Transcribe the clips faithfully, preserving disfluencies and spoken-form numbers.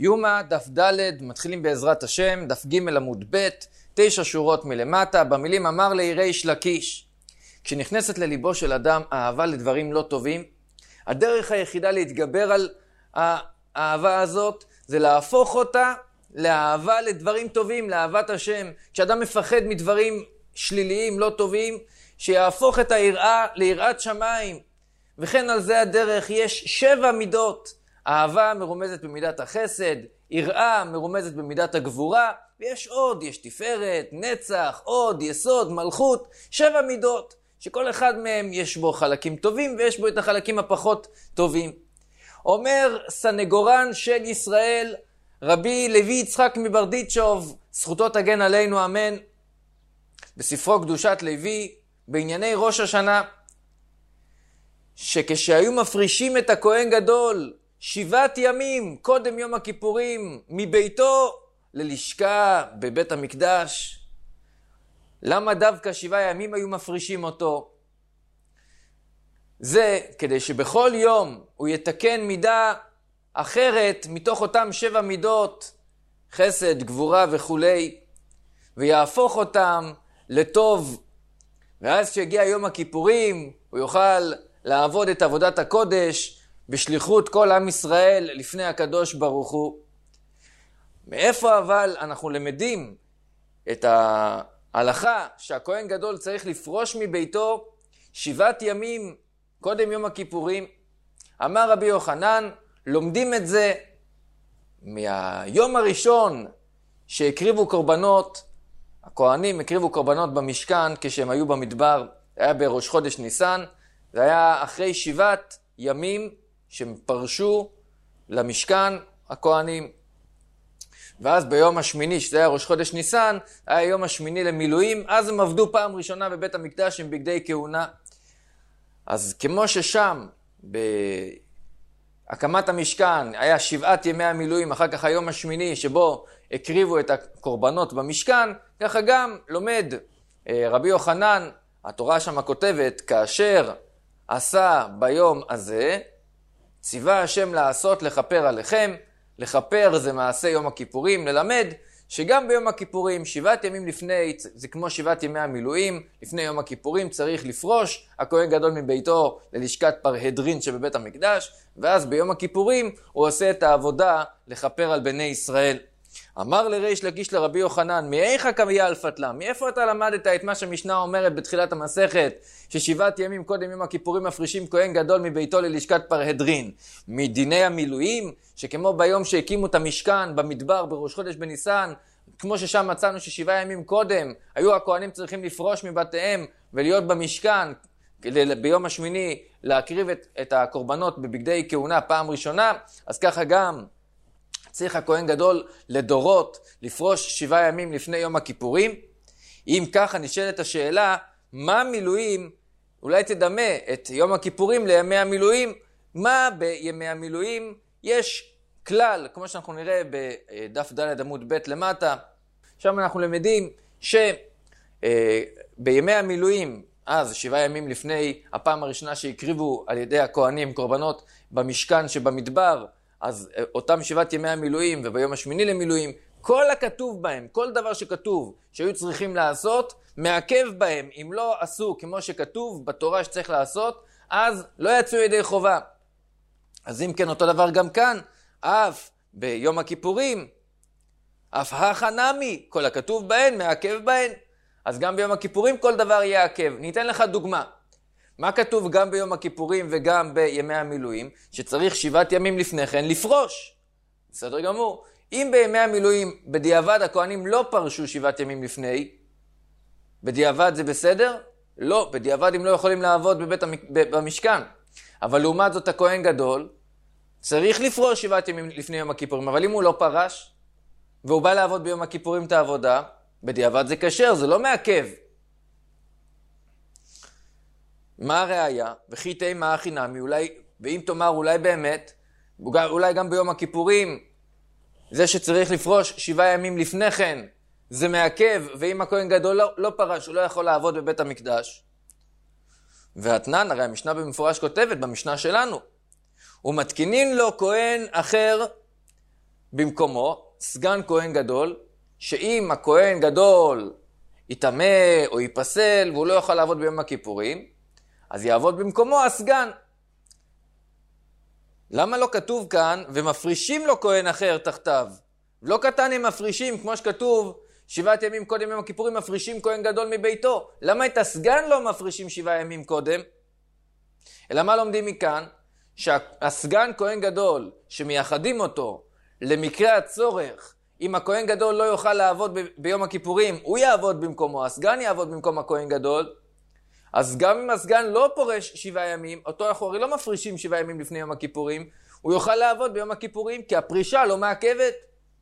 יומא דף ד' מתחילים בעזרת השם, דף ג' עמוד ב', תשע שורות מלמטה, במילים אמר לי ריש לקיש. כשנכנסת לליבו של אדם אהבה לדברים לא טובים, הדרך היחידה להתגבר על האהבה הזאת זה להפוך אותה לאהבה לדברים טובים, לאהבת השם. כשאדם מפחד מדברים שליליים לא טובים, שיהפוך את היראה ליראת שמיים. וכן על זה הדרך יש שבע מידות. אהבה מרומזת במידת החסד, יראה מרומזת במידת הגבורה, ויש עוד, יש תפארת, נצח, עוד, יסוד, מלכות, שבע מידות, שכל אחד מהם יש בו חלקים טובים ויש בו את החלקים הפחות טובים. אומר סנגורן של ישראל, רבי לוי יצחק מברדיצ'וב, זכותו תגן עלינו אמן, בספרו קדושת לוי, בענייני ראש השנה, שכשהיו מפרישים את הכהן גדול, שבעת ימים קודם יום הכיפורים, מביתו ללשכה בבית המקדש, למה דווקא שבעה ימים היו מפרישים אותו? זה כדי שבכל יום הוא יתקן מידה אחרת מתוך אותם שבע מידות, חסד, גבורה וכולי, ויהפוך אותם לטוב. ואז כשיגיע יום הכיפורים הוא יוכל לעבוד את עבודת הקודש בשליחות כל עם ישראל לפני הקדוש ברוך הוא. מאיפה אבל אנחנו למדים את ההלכה שהכהן גדול צריך לפרוש מביתו שבעת ימים קודם יום הכיפורים? אמר רבי יוחנן, לומדים את זה מהיום הראשון שהקריבו קורבנות, הכהנים הקריבו קורבנות במשכן כשהם היו במדבר, זה היה בראש חודש ניסן, זה היה אחרי שבעת ימים שהם פרשו למשכן הכהנים. ואז ביום השמיני, שזה היה ראש חודש ניסן, היה יום השמיני למילואים, אז הם עבדו פעם ראשונה בבית המקדש עם בגדי כהונה. אז כמו ששם, בהקמת המשכן, היה שבעת ימי המילואים, אחר כך היום השמיני, שבו הקריבו את הקורבנות במשכן, ככה גם לומד רבי יוחנן, התורה שם כותבת, כאשר עשה ביום הזה, ציווה השם לעשות לכפר עליכם, לכפר זה מעשה יום הכיפורים, ללמד שגם ביום הכיפורים, שבעת ימים לפני, זה כמו שבעת ימי המילואים, לפני יום הכיפורים צריך לפרוש הכהן גדול מביתו ללשכת פרהדרין שבבית המקדש, ואז ביום הכיפורים הוא עושה את העבודה לכפר על בני ישראל. אמר לריש לקיש לרבי יוחנן, מאיך קביה אלפתלה? מאיפה אתה למדת את מה שהמשנה אומרת בתחילת המסכת, ששבעת ימים קודם יום הכיפורים מפרישים כהן גדול מביתו ללשכת פרהדרין? מדיני המילואים, שכמו ביום שהקימו את המשכן במדבר בראש חודש בניסן, כמו ששם מצאנו ששבעה ימים קודם היו הכהנים צריכים לפרוש מבתיהם ולהיות במשכן ביום השמיני להקריב את, את הקורבנות בבגדי כהונה פעם ראשונה, אז ככה גם צריך הכהן גדול לדורות לפרוש שבעה ימים לפני יום הכיפורים. אם ככה נשאלת השאלה, מה מילואים, אולי תדמה את יום הכיפורים לימי המילואים, מה בימי המילואים? יש כלל, כמו שאנחנו נראה בדף ד' עמוד ב' למטה, שם אנחנו למדים שבימי המילואים, אז שבעה ימים לפני הפעם הראשונה שהקריבו על ידי הכהנים קורבנות במשכן שבמדבר, אז אותם שבעת ימי המילואים וביום השמיני למילואים, כל הכתוב בהם, כל דבר שכתוב שהיו צריכים לעשות, מעכב בהם. אם לא עשו כמו שכתוב בתורה שצריך לעשות, אז לא יצאו ידי חובה. אז אם כן, אותו דבר גם כאן, אף ביום הכיפורים, אף החנמי, כל הכתוב בהן, מעכב בהן. אז גם ביום הכיפורים כל דבר יעכב. ניתן לך דוגמה. מה כתוב גם ביום הכיפורים וגם בימי המילואים? שצריך שבעת ימים לפני כן לפרוש. בסדר גמור. אם בימי המילואים בדיעבד הכהנים לא פרשו שבעת ימים לפני, בדיעבד זה בסדר? לא, בדיעבד הם לא יכולים לעבוד בבית המק... במשכן. אבל לעומת זאת הכהן גדול צריך לפרוש שבעת ימים לפני יום הכיפורים. אבל אם הוא לא פרש והוא בא לעבוד ביום הכיפורים את העבודה, בדיעבד זה כשר, זה לא מעכב. מה הראיה? וכי תימא הכי נמי, אולי, ואם תאמר אולי באמת, אולי גם ביום הכיפורים, זה שצריך לפרוש שבעה ימים לפני כן, זה מעכב, ואם הכהן גדול לא, לא פרש, הוא לא יכול לעבוד בבית המקדש. והתנן, הרי המשנה במפורש כותבת, במשנה שלנו, ומתקינין לו כהן אחר במקומו סגן כהן גדול, שאם הכהן גדול יתאמה או ייפסל והוא לא יוכל לעבוד ביום הכיפורים, אז יעבוד במקומו הסגן. למה לא כתוב כאן ומפרישים לו כהן אחר תחתיו? לא קטן הם מפרישים, כמו שכתוב, שבעת ימים קודם יום הכיפורים מפרישים כהן גדול מביתו. למה את הסגן לא מפרישים שבעה ימים קודם? אלא מה לומדים מכאן? שהסגן כהן גדול שמייחדים אותו למקרה הצורך, אם הכהן גדול לא יוכל לעבוד ב- ביום הכיפורים, הוא יעבוד במקומו, הסגן יעבוד במקום הכהן גדול. אז גם אם הסגן לא פורש שבעה ימים, אותו אנחנו הרי לא מפרישים שבעה ימים לפני יום הכיפורים, הוא יוכל לעבוד ביום הכיפורים, כי הפרישה לא מעכבת.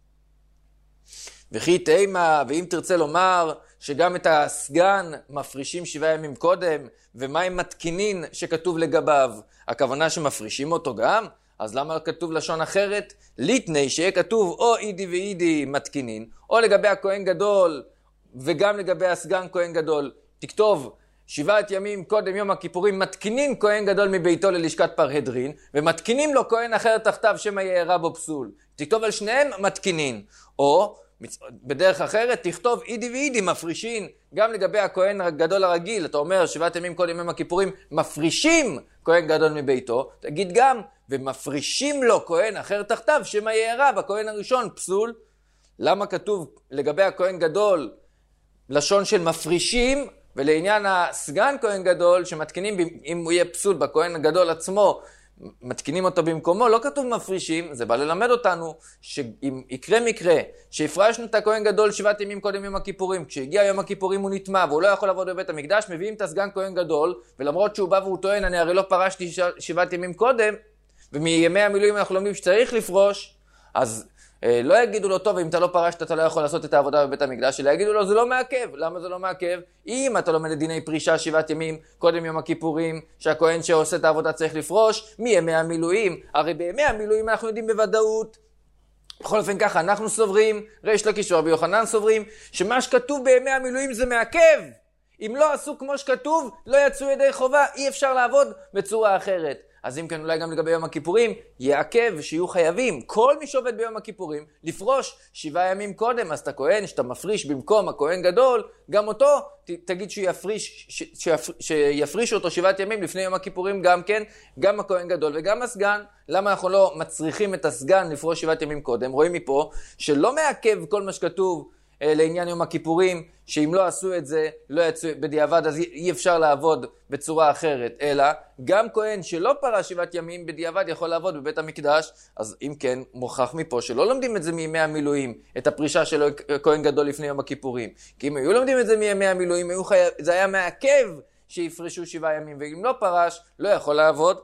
וכי תימה, ואם תרצה לומר שגם את הסגן מפרישים שבעה ימים קודם, ומה עם מתקינין שכתוב לגביו? הכוונה שמפרישים אותו גם? אז למה כתוב לשון אחרת? ליתני, שיהיה כתוב או אידי ואידי מתקינין, או לגבי הכהן גדול, וגם לגבי הסגן כהן גדול, תכתוב שבעת ימים קודם יום הכיפורים מתקינין כהן גדול מביתו ללשכת פרהדרין, ומתקינים לו כהן אחר תחתיו שמא יארע בו פסול. תכתוב על שניהם מתקינין, או בדרך אחרת תכתוב אידי ואידי מפרישין, גם לגבי הכהן הגדול הרגיל, אתה אומר שבעת ימים קודם יום הכיפורים מפרישים כהן גדול מביתו, תגיד גם ומפרישים לו כהן אחר תחתיו שמא יארע בכהן הראשון פסול. למה כתוב לגבי הכהן גדול לשון של מפרישים, ולעניין הסגן כהן גדול שמתקינים אם הוא יהיה פסול בכהן הגדול עצמו, מתקינים אותו במקומו, לא כתוב מפרישים? זה בא ללמד אותנו שאם יקרה מקרה שהפרשנו את הכהן גדול שבעת ימים קודם יום הכיפורים, כשהגיע יום הכיפורים הוא נטמע והוא לא יכול לעבוד בבית המקדש, מביאים את הסגן כהן גדול, ולמרות שהוא בא והוא טוען אני הרי לא פרשתי שבעת ימים קודם, ומימי המילואים אנחנו לומדים שצריך לפרוש, אז אה, לא יגידו לו טוב אם אתה לא פרשת אתה לא יכול לעשות את העבודה בבית המקדש, אלא יגידו לו זה לא מעכב. למה זה לא מעכב? אם אתה לומד את דיני פרישה שבעת ימים קודם יום הכיפורים, שהכהן שעושה את העבודה צריך לפרוש מימי המילואים, הרי בימי המילואים אנחנו יודעים בוודאות, בכל אופן ככה אנחנו סוברים, ריש לקיש ורבי יוחנן סוברים, שמה שכתוב בימי המילואים זה מעכב. אם לא עשו כמו שכתוב, לא יצאו ידי חובה, אי אפשר לעבוד בצורה אחרת. אז אם כן אולי גם לגבי יום הכיפורים, יעכב שיהיו חייבים, כל מי שעובד ביום הכיפורים, לפרוש שבעה ימים קודם. אז אתה כהן, שאתה מפריש במקום הכהן גדול, גם אותו ת, תגיד שהוא יפריש, ש, שיפר, שיפריש אותו שבעת ימים לפני יום הכיפורים גם כן, גם הכהן גדול וגם הסגן. למה אנחנו לא מצריכים את הסגן לפרוש שבעת ימים קודם? רואים מפה שלא מעכב כל מה שכתוב לעניין יום הכיפורים, שאם לא עשו את זה, לא יצאו בדיעבד, אז אי אפשר לעבוד בצורה אחרת, אלא גם כהן שלא פרש שבעת ימים בדיעבד יכול לעבוד בבית המקדש. אז אם כן, מוכח מפה שלא לומדים את זה מימי המילואים, את הפרישה של כהן גדול לפני יום הכיפורים. כי אם היו לומדים את זה מימי המילואים, היו חי... זה היה מעכב שיפרשו שבעה ימים, ואם לא פרש, לא יכול לעבוד.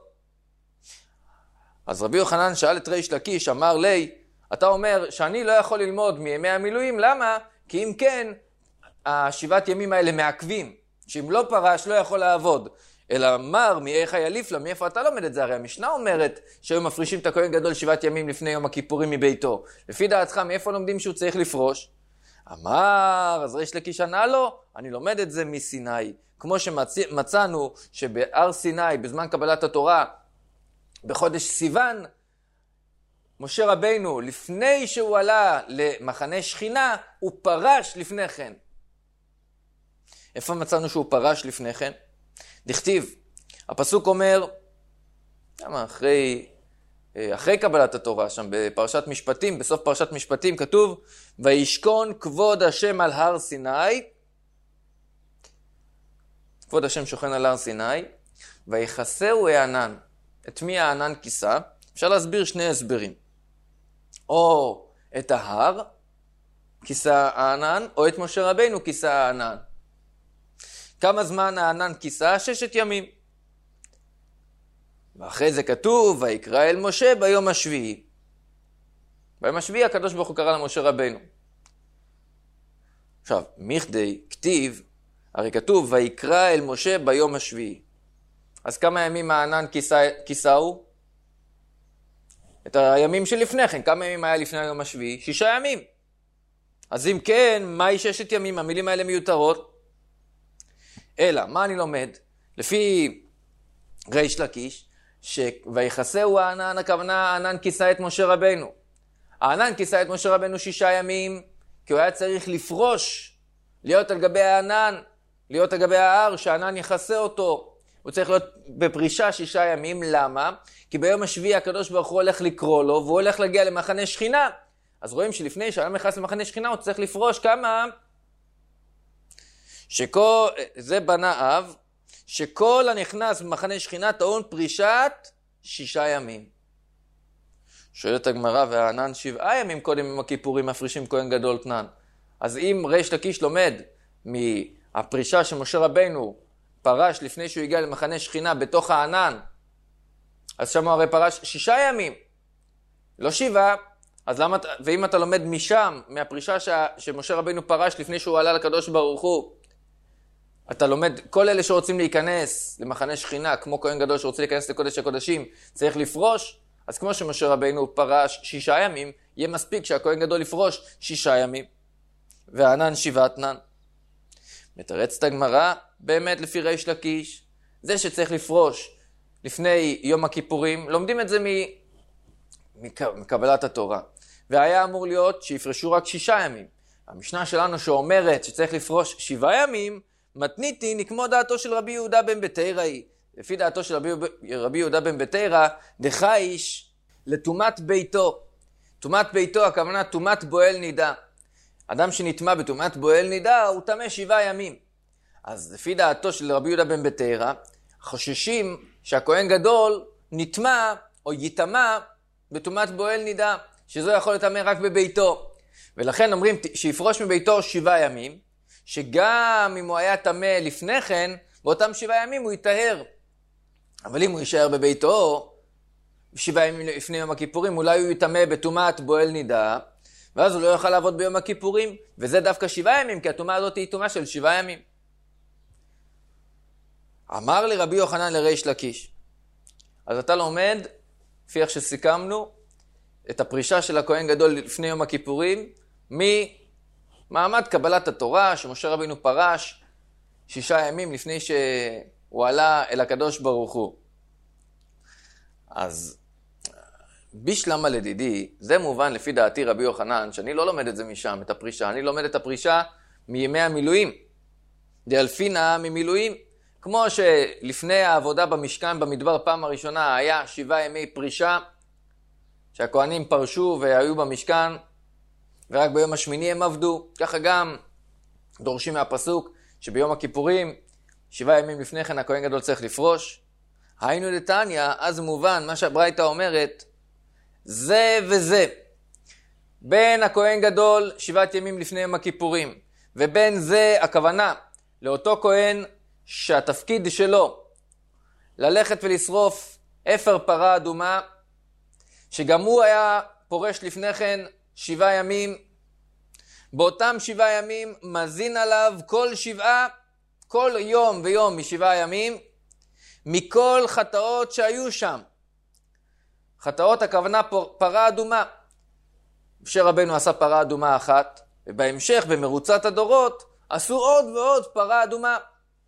אז רבי יוחנן שאל את ריש לקיש, אמר לי, אתה אומר שאני לא יכול ללמוד מימי המילואים, למה? כי אם כן, השבעת ימים האלה מעכבים, שאם לא פרש לא יכול לעבוד. אלא מר, מאיך יליף לה, מאיפה אתה לומד את זה? הרי המשנה אומרת שהיו מפרישים את הכהן גדול שבעת ימים לפני יום הכיפורים מביתו. לפי דעתך, מאיפה לומדים שהוא צריך לפרוש? אמר, אז ריש לקיש ענה לו, אני לומד את זה מסיני. כמו שמצאנו שבהר סיני, בזמן קבלת התורה, בחודש סיוון, משה רבינו, לפני שהוא עלה למחנה שכינה, הוא פרש לפני כן. איפה מצאנו שהוא פרש לפני כן? דכתיב, הפסוק אומר, למה אחרי, אחרי קבלת התורה, שם בפרשת משפטים, בסוף פרשת משפטים כתוב, וישכון כבוד השם על הר סיני, כבוד השם שוכן על הר סיני, ויחסהו הענן. את מי הענן כיסה? אפשר להסביר שני הסברים. או את ההר כיסה הענן, או את משה רבינו כיסה הענן. כמה זמן הענן כיסה? ששת ימים. ואחרי זה כתוב, ויקרא אל משה ביום השביעי. ביום השביעי הקדוש ברוך הוא קרא למשה רבינו. עכשיו, מכדי כתיב, הרי כתוב, ויקרא אל משה ביום השביעי. אז כמה ימים הענן כיסהו? את הימים שלפני כן. כמה ימים היה לפני היום השביעי? שישה ימים. אז אם כן, מהי ששת ימים? המילים האלה מיותרות. אלא, מה אני לומד? לפי ריש לקיש, שויחסהו הענן, הכוונה הענן כיסה את משה רבינו. הענן כיסה את משה רבנו שישה ימים, כי הוא היה צריך לפרוש, להיות על גבי הענן, להיות על גבי ההר, שהענן יכסה אותו. הוא צריך להיות בפרישה שישה ימים. למה? כי ביום השביעי הקדוש ברוך הוא הולך לקרוא לו, והוא הולך להגיע למחנה שכינה. אז רואים שלפני שהענן נכנס למחנה שכינה, הוא צריך לפרוש כמה? שכל, זה בנה אב, שכל הנכנס במחנה שכינה טעון פרישת שישה ימים. שואלת הגמרא, והענן שבעה ימים קודם עם הכיפורים מפרישים כהן גדול תנן. אז אם ריש לקיש לומד מהפרישה שמשה רבנו פרש לפני שהוא הגיע למחנה שכינה בתוך הענן, אז שם הוא הרי פרש שישה ימים, לא שבעה. אז למה, ואם אתה לומד משם, מהפרישה ש, שמשה רבנו פרש לפני שהוא עלה לקדוש ברוך הוא, אתה לומד, כל אלה שרוצים להיכנס למחנה שכינה, כמו כהן גדול שרוצה להיכנס לקודש הקודשים, צריך לפרוש. אז כמו שמשה רבנו פרש שישה ימים, יהיה מספיק שהכהן גדול לפרוש שישה ימים. והענן שבעה תנן. מתרצת הגמרא, באמת לפי ריש לקיש, זה שצריך לפרוש לפני יום הכיפורים, לומדים את זה מקבלת התורה. והיה אמור להיות שיפרשו רק שישה ימים. המשנה שלנו שאומרת שצריך לפרוש שבעה ימים, מתניתין כמו דעתו של רבי יהודה בן בתרא היא. לפי דעתו של רבי, רבי יהודה בן בתרא, דחייש לטומאת ביתו. טומאת ביתו, הכוונה טומאת בועל נידה. אדם שנטמא בטומאת בועל נידה, הוא טמא שבעה ימים. אז לפי דעתו של רבי יהודה בן בתרא, חוששים שהכהן גדול נטמא או יטמא בטומאת בועל נידה, שזו יכול לטמא רק בביתו. ולכן אומרים שיפרוש מביתו שבעה ימים, שגם אם הוא היה טמא לפני כן, באותם שבעה ימים הוא יטהר. אבל אם הוא יישאר בביתו, שבעה ימים לפני יום הכיפורים, אולי הוא יטמא בטומאת בועל נידה, ואז הוא לא יוכל לעבוד ביום הכיפורים, וזה דווקא שבעה ימים, כי הטומאה הזאת היא טומאה של שבעה ימים. אמר לרבי יוחנן לריש לקיש, אז אתה לומד, לפי איך שסיכמנו, את הפרישה של הכהן גדול לפני יום הכיפורים, ממעמד קבלת התורה, שמשה רבינו פרש שישה ימים לפני שהוא עלה אל הקדוש ברוך הוא. אז בשלמה לדידי, זה מובן לפי דעתי רבי יוחנן, שאני לא לומד את זה משם, את הפרישה, אני לומד את הפרישה מימי המילואים. דאלפינה ממילואים, כמו שלפני העבודה במשכן במדבר פעם הראשונה היה שבעה ימי פרישה, שהכהנים פרשו והיו במשכן, ורק ביום השמיני הם עבדו. ככה גם דורשים מהפסוק שביום הכיפורים, שבעה ימים לפני כן הכהן גדול צריך לפרוש. היינו דתניא, אז מובן מה שהברייתא אומרת, זה וזה. בין הכהן גדול שבעת ימים לפני יום הכיפורים, ובין זה הכוונה לאותו כהן שהתפקיד שלו ללכת ולשרוף אפר פרה אדומה, שגם הוא היה פורש לפני כן שבעה ימים, באותם שבעה ימים מזין עליו כל שבעה, כל יום ויום משבעה ימים, מכל חטאות שהיו שם. חטאות הכוונה פרה אדומה. משה רבנו עשה פרה אדומה אחת, ובהמשך במרוצת הדורות עשו עוד ועוד פרה אדומה.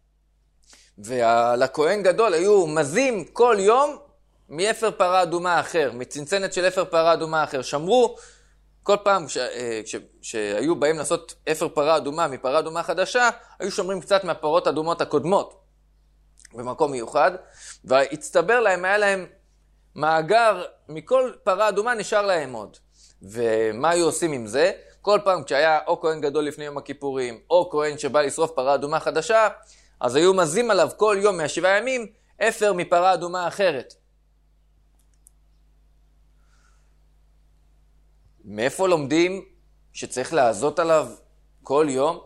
ולכהן גדול היו מזים כל יום מאפר פרה אדומה אחר, מצנצנת של אפר פרה אדומה אחר. שמרו כל פעם שהיו באים לעשות אפר פרה אדומה מפרה אדומה חדשה, היו שומרים קצת מהפרות אדומות הקודמות במקום מיוחד, והצטבר להם, היה להם מאגר, מכל פרה אדומה נשאר להם עוד. ומה היו עושים עם זה? כל פעם כשהיה או כהן גדול לפני יום הכיפורים, או כהן שבא לשרוף פרה אדומה חדשה, אז היו מזים עליו כל יום מהשבעה ימים אפר מפרה אדומה אחרת. מאיפה לומדים שצריך לעזות עליו כל יום?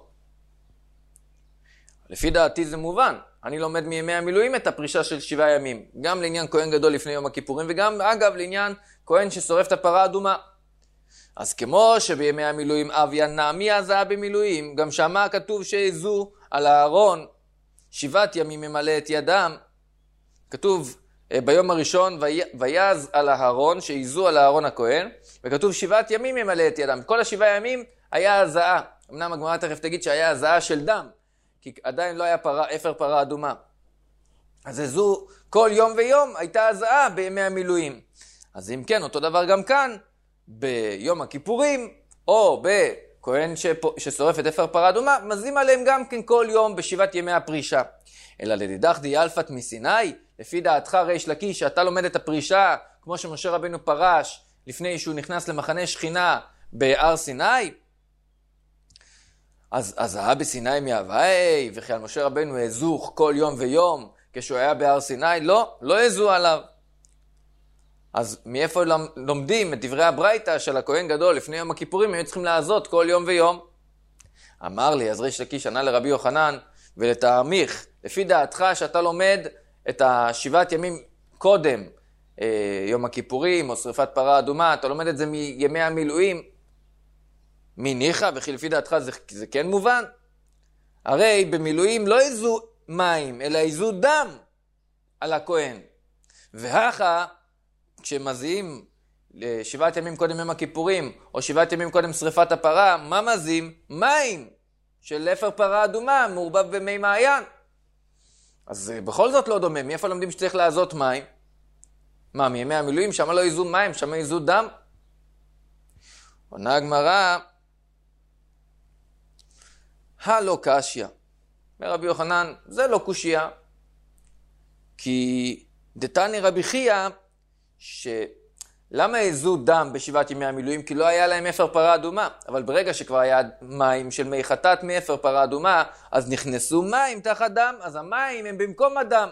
לפי דעתי זה מובן. אני לומד מימי המילואים את הפרישה של שבעה ימים. גם לעניין כהן גדול לפני יום הכיפורים, וגם אגב לעניין כהן ששורף את הפרה אדומה. אז כמו שבימי המילואים אביה נעמי עזה במילואים, גם שמה כתוב שעזו על הארון שבעת ימים ממלא את ידם. כתוב ביום הראשון ויז על הארון, שעזו על הארון הכהן, וכתוב שבעת ימים ממלא את ידם. כל השבעה ימים היה הזעה. אמנם הגמרא תכף תגיד שהיה הזעה של דם, כי עדיין לא היה פרה, אפר פרה אדומה. אז זו כל יום ויום הייתה הזעה בימי המילואים. אז אם כן, אותו דבר גם כאן, ביום הכיפורים, או בכהן ששורף את אפר פרה אדומה, מזים עליהם גם כן כל יום בשבעת ימי הפרישה. אלא לדידך דיאלפת מסיני, לפי דעתך ריש לקיש, שאתה לומד את הפרישה, כמו שמשה רבנו פרש, לפני שהוא נכנס למחנה שכינה בהר סיני, אז אז היה בסיני מהוואי, וכי על משה רבנו העזוך כל יום ויום, כשהוא היה בהר סיני, לא, לא העזו עליו. אז מאיפה לומדים את דברי הברייתא של הכהן גדול לפני יום הכיפורים, הם צריכים לעזות כל יום ויום? אמר לי, אז ריש לקיש ענה לרבי יוחנן, ולתעמיך, לפי דעתך שאתה לומד את השבעת ימים קודם, אה, יום הכיפורים או שריפת פרה אדומה, אתה לומד את זה מימי המילואים, מי ניחא, וכי לפי דעתך זה, זה כן מובן? הרי במילואים לא איזו מים, אלא איזו דם על הכהן. והכה, כשמזיעים שבעת ימים קודם יום הכיפורים, או שבעת ימים קודם שריפת הפרה, מה מזיעים? מים של אפר פרה אדומה, מעורבב במי מעיין. אז בכל זאת לא דומה, מאיפה לומדים שצריך לעזות מים? מה, מימי המילואים? שמה לא איזו מים, שמה איזו דם? עונה הגמרא, הלא קשיא. אומר רבי יוחנן, זה לא קושיה. כי דתני רבי חייא, שלמה איזו דם בשבעת ימי המילואים? כי לא היה להם אפר פרה אדומה. אבל ברגע שכבר היה מים של מי חטאת מאפר פרה אדומה, אז נכנסו מים תחת דם, אז המים הם במקום הדם.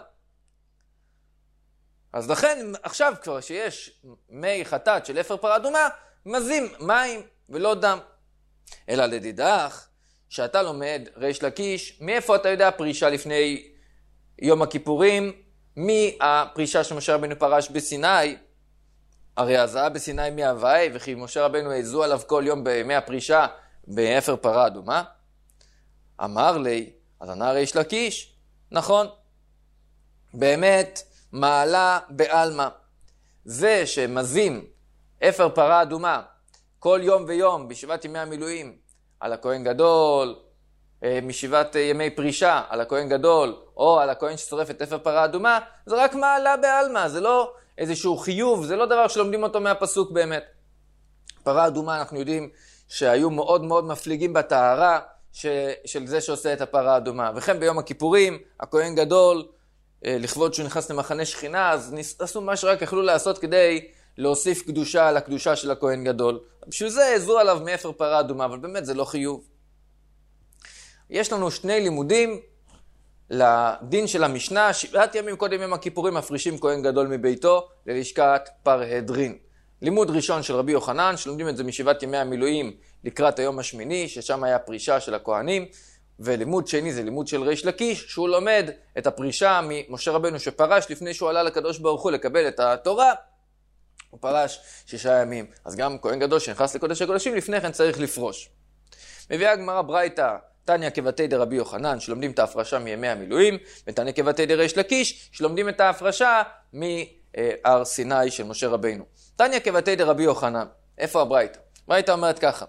אז לכן עכשיו כבר שיש מי חטאת של אפר פרה אדומה, מזים מים ולא דם. אלא לדידך, שאתה לומד ריש לקיש, מאיפה אתה יודע פרישה לפני יום הכיפורים? מהפרישה שמשה רבנו פרש בסיני, הרי הזעה בסיני מהוואי, וכי משה רבנו העזו עליו כל יום בימי הפרישה באפר פרה אדומה. אמר לי, אז ענה ריש לקיש, נכון, באמת מעלה בעלמא. זה שמזים אפר פרה אדומה כל יום ויום בשבעת ימי המילואים על הכהן גדול, משבעת ימי פרישה על הכהן גדול, או על הכהן ששורף את אפר פרה אדומה, זה רק מעלה בעלמא, זה לא איזשהו חיוב, זה לא דבר שלומדים אותו מהפסוק באמת. פרה אדומה אנחנו יודעים שהיו מאוד מאוד מפליגים בטהרה ש... של זה שעושה את הפרה אדומה. וכן ביום הכיפורים, הכהן גדול, לכבוד שהוא נכנס למחנה שכינה, אז עשו מה שרק יכלו לעשות כדי להוסיף קדושה על הקדושה של הכהן גדול. בשביל זה העזו עליו מאפר פרה אדומה, אבל באמת זה לא חיוב. יש לנו שני לימודים לדין של המשנה, שבעת ימים קודם יום הכיפורים מפרישים כהן גדול מביתו ללשכת פרהדרין. לימוד ראשון של רבי יוחנן, שלומדים את זה משבעת ימי המילואים לקראת היום השמיני, ששם היה פרישה של הכהנים, ולימוד שני זה לימוד של ריש לקיש, שהוא לומד את הפרישה ממשה רבנו שפרש לפני שהוא עלה לקדוש ברוך הוא לקבל את התורה, הוא פרש שישה ימים. אז גם כהן גדול שנכנס לקודש הקודשים לפני כן צריך לפרוש. מביאה הגמרא ברייתא, תניא כבתי דרבי יוחנן, שלומדים את ההפרשה מימי המילואים, ותניא כבתי דריש לקיש, שלומדים את ההפרשה מהר סיני של משה רבנו. תניא כבתי דרבי יוחנן, איפה הברייתא? ברייתא אומרת ככה,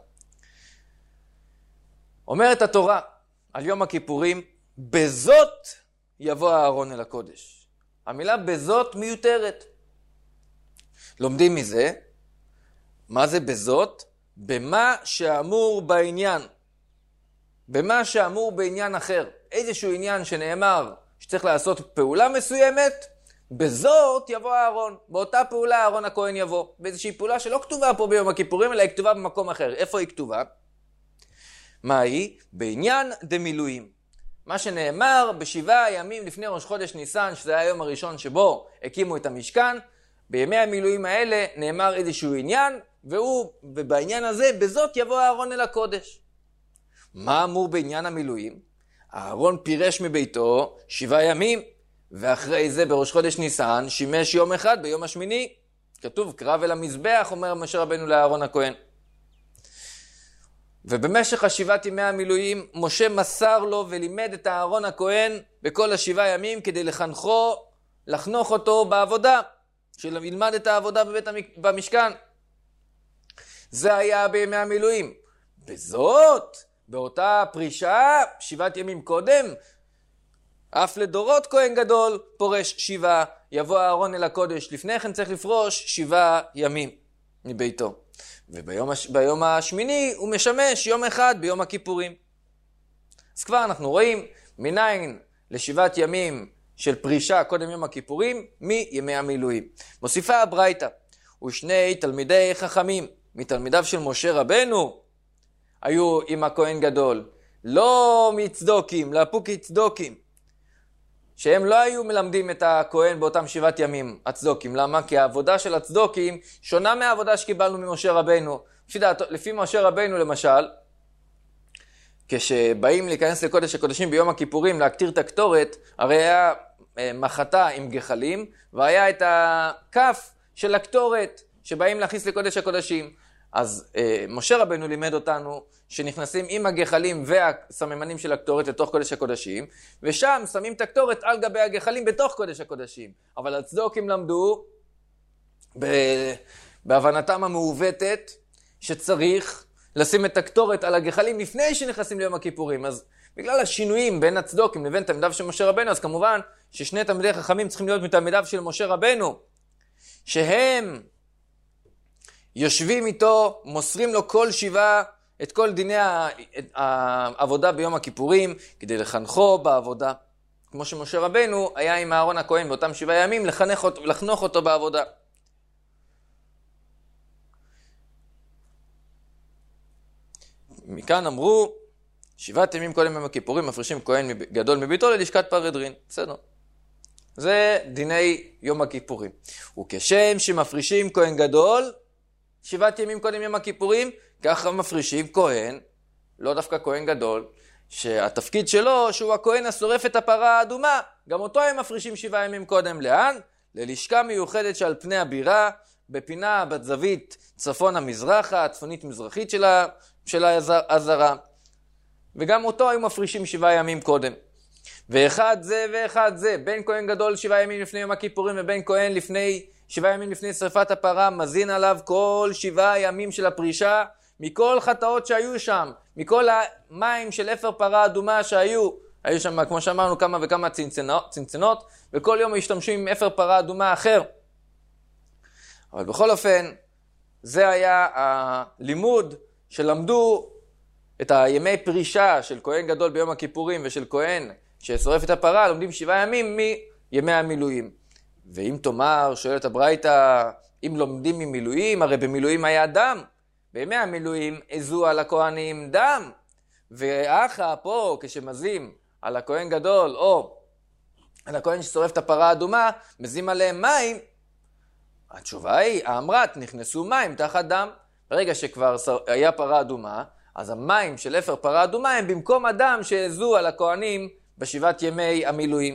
אומרת התורה על יום הכיפורים, בזאת יבוא הארון אל הקודש. המילה בזאת מיותרת. לומדים מזה, מה זה בזאת? במה שאמור בעניין. במה שאמור בעניין אחר. איזשהו עניין שנאמר שצריך לעשות פעולה מסוימת, בזאת יבוא הארון. באותה פעולה הארון הכהן יבוא. באיזושהי פעולה שלא כתובה פה ביום הכיפורים, אלא היא כתובה במקום אחר. איפה היא כתובה? מה היא? בעניין דמילואים. מה שנאמר בשבעה ימים לפני ראש חודש ניסן, שזה היום הראשון שבו הקימו את המשכן, בימי המילואים האלה נאמר איזשהו עניין, והוא, ובעניין הזה, בזאת יבוא הארון אל הקודש. מה אמור בעניין המילואים? הארון פירש מביתו שבעה ימים, ואחרי זה בראש חודש ניסן שימש יום אחד ביום השמיני. כתוב קרב אל המזבח, אומר משה רבנו לאהרון הכהן. ובמשך השבעת ימי המילואים משה מסר לו ולימד את אהרון הכהן בכל השבעה ימים כדי לחנכו, לחנוך אותו בעבודה, שילמד את העבודה בבית במשכן. זה היה בימי המילואים. בזאת, באותה פרישה, שבעת ימים קודם, אף לדורות כהן גדול פורש שבעה, יבוא אהרון אל הקודש. לפני כן צריך לפרוש שבעה ימים מביתו. וביום הש... ביום השמיני הוא משמש יום אחד ביום הכיפורים. אז כבר אנחנו רואים מניין לשבעת ימים של פרישה קודם יום הכיפורים מימי המילואים. מוסיפה הברייתא, ושני תלמידי חכמים מתלמידיו של משה רבנו היו עם הכהן גדול, לא מצדוקים, לאפוקי צדוקים, שהם לא היו מלמדים את הכהן באותם שבעת ימים הצדוקים. למה? כי העבודה של הצדוקים שונה מהעבודה שקיבלנו ממשה רבנו. לפי, דעת, לפי משה רבנו למשל, כשבאים להיכנס לקודש הקודשים ביום הכיפורים להקטיר את הקטורת, הרי היה מחתה עם גחלים, והיה את הכף של הקטורת שבאים להכניס לקודש הקודשים. אז אה, משה רבנו לימד אותנו שנכנסים עם הגחלים והסממנים של הקטורת לתוך קודש הקודשים, ושם שמים את הקטורת על גבי הגחלים בתוך קודש הקודשים. אבל הצדוקים למדו ב- בהבנתם המעוותת שצריך לשים את הקטורת על הגחלים לפני שנכנסים ליום הכיפורים. אז בגלל השינויים בין הצדוקים לבין תלמידיו של משה רבנו, אז כמובן ששני תלמידי חכמים צריכים להיות מתלמידיו של משה רבנו, שהם יושבים איתו, מוסרים לו כל שבעה את כל דיני העבודה ביום הכיפורים, כדי לחנכו בעבודה. כמו שמשה רבנו היה עם אהרון הכהן באותם שבעה ימים, לחנך אותו, לחנוך אותו בעבודה. מכאן אמרו, שבעת ימים קודם יום הכיפורים מפרישים כהן גדול מביתו ללשכת פרהדרין. בסדר. זה דיני יום הכיפורים. וכשם שמפרישים כהן גדול, שבעת ימים קודם יום הכיפורים, ככה מפרישים כהן, לא דווקא כהן גדול, שהתפקיד שלו שהוא הכהן השורף את הפרה האדומה, גם אותו הם מפרישים שבעה ימים קודם. לאן? ללשכה מיוחדת שעל פני הבירה, בפינה בזווית צפון המזרחה, הצפונית מזרחית של, ה, של העזרה, וגם אותו היו מפרישים שבעה ימים קודם. ואחד זה ואחד זה, בין כהן גדול שבעה ימים לפני יום הכיפורים ובין כהן לפני שבעה ימים לפני שריפת הפרה, מזין עליו כל שבעה ימים של הפרישה, מכל חטאות שהיו שם, מכל המים של אפר פרה אדומה שהיו, היו שם כמו שאמרנו כמה וכמה צנצנות, צנצנות, וכל יום השתמשו עם אפר פרה אדומה אחר. אבל בכל אופן, זה היה הלימוד שלמדו את הימי פרישה של כהן גדול ביום הכיפורים ושל כהן ששורף את הפרה, לומדים שבעה ימים מימי המילואים. ואם תאמר, שואלת הברייתא, אם לומדים ממילואים, הרי במילואים היה דם. בימי המילואים עזו על הכהנים דם. ואחה פה, כשמזים על הכהן גדול, או על הכהן ששורף את הפרה האדומה, מזים עליהם מים. התשובה היא, האמרת, נכנסו מים תחת דם. ברגע שכבר היה פרה אדומה, אז המים של אפר פרה אדומה הם במקום הדם שעזו על הכהנים בשבעת ימי המילואים.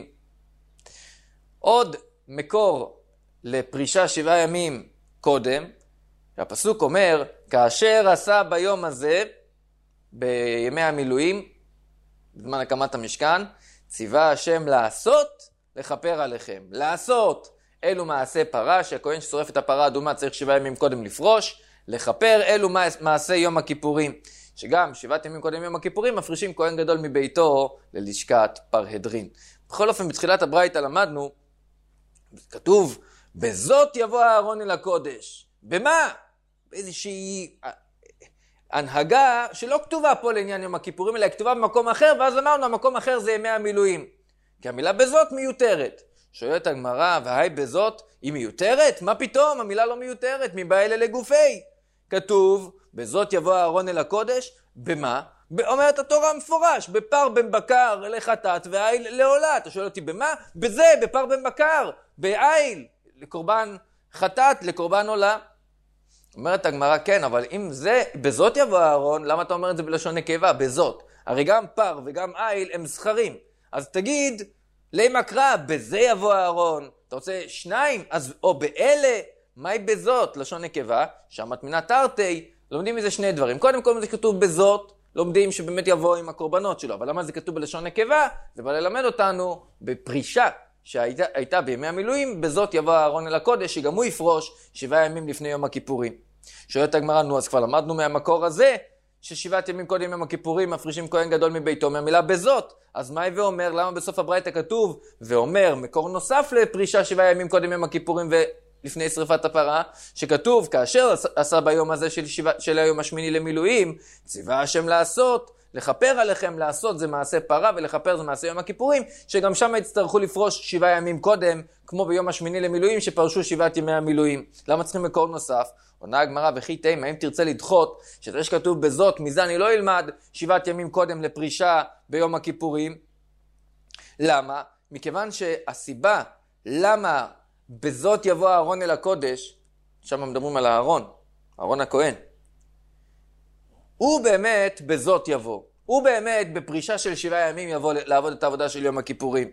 עוד מקור לפרישה שבעה ימים קודם, הפסוק אומר, כאשר עשה ביום הזה, בימי המילואים, בזמן הקמת המשכן, ציווה השם לעשות, לכפר עליכם. לעשות, אלו מעשה פרה, שהכהן ששורף את הפרה האדומה צריך שבעה ימים קודם לפרוש, לכפר אלו מעשה יום הכיפורים, שגם שבעת ימים קודם יום הכיפורים מפרישים כהן גדול מביתו ללשכת פרהדרין. בכל אופן, בתחילת הברייתא למדנו, כתוב, בזאת יבוא אהרון אל הקודש. במה? באיזושהי הנהגה שלא כתובה פה לעניין יום הכיפורים, אלא כתובה במקום אחר, ואז אמרנו, המקום אחר זה ימי המילואים. כי המילה בזאת מיותרת. שואלת הגמרא, והי בזאת היא מיותרת? מה פתאום? המילה לא מיותרת, מבא אלה לגופי. כתוב, בזאת יבוא אהרון אל הקודש, במה? אומרת התורה מפורש, בפר בן בקר לחטאת והאיל לעולה. אתה שואל אותי במה? בזה, בפר בן בקר, באיל, לקורבן חטאת, לקורבן עולה. אומרת הגמרא, כן, אבל אם זה, בזאת יבוא אהרון, למה אתה אומר את זה בלשון נקבה? בזאת. הרי גם פר וגם איל הם זכרים. אז תגיד, למה קרא, בזה יבוא אהרון. אתה רוצה שניים? אז או באלה, מהי בזאת? לשון נקבה, שהמטמנה תרתי, לומדים מזה שני דברים. קודם כל, זה כתוב בזאת, לומדים שבאמת יבוא עם הקורבנות שלו. אבל למה זה כתוב בלשון נקבה? זה בא ללמד אותנו בפרישה שהייתה הייתה בימי המילואים, בזאת יבוא אהרון אל הקודש, שגם הוא יפרוש שבעה ימים לפני יום הכיפורים. שואלת הגמרא, נו, אז כבר למדנו מהמקור הזה, ששבעת ימים קודם יום הכיפורים מפרישים כהן גדול מביתו מהמילה בזאת. אז מה הווה אומר? למה בסוף הברייתא כתוב ואומר מקור נוסף לפרישה שבעה ימים קודם יום הכיפורים לפני שריפת הפרה, שכתוב, כאשר עשה ביום הזה של, שבע, של היום השמיני למילואים, ציווה השם לעשות, לכפר עליכם, לעשות זה מעשה פרה, ולכפר זה מעשה יום הכיפורים, שגם שם יצטרכו לפרוש שבעה ימים קודם, כמו ביום השמיני למילואים, שפרשו שבעת ימי המילואים. למה צריכים מקור נוסף? עונה הגמרא וכי תימא, אם תרצה לדחות, שזה שכתוב בזאת, מזה אני לא אלמד שבעת ימים קודם לפרישה ביום הכיפורים. למה? מכיוון שהסיבה למה בזאת יבוא הארון אל הקודש, שם מדברים על הארון, הארון הכהן, הוא באמת בזאת יבוא, הוא באמת בפרישה של שבעה ימים יבוא לעבוד את העבודה של יום הכיפורים.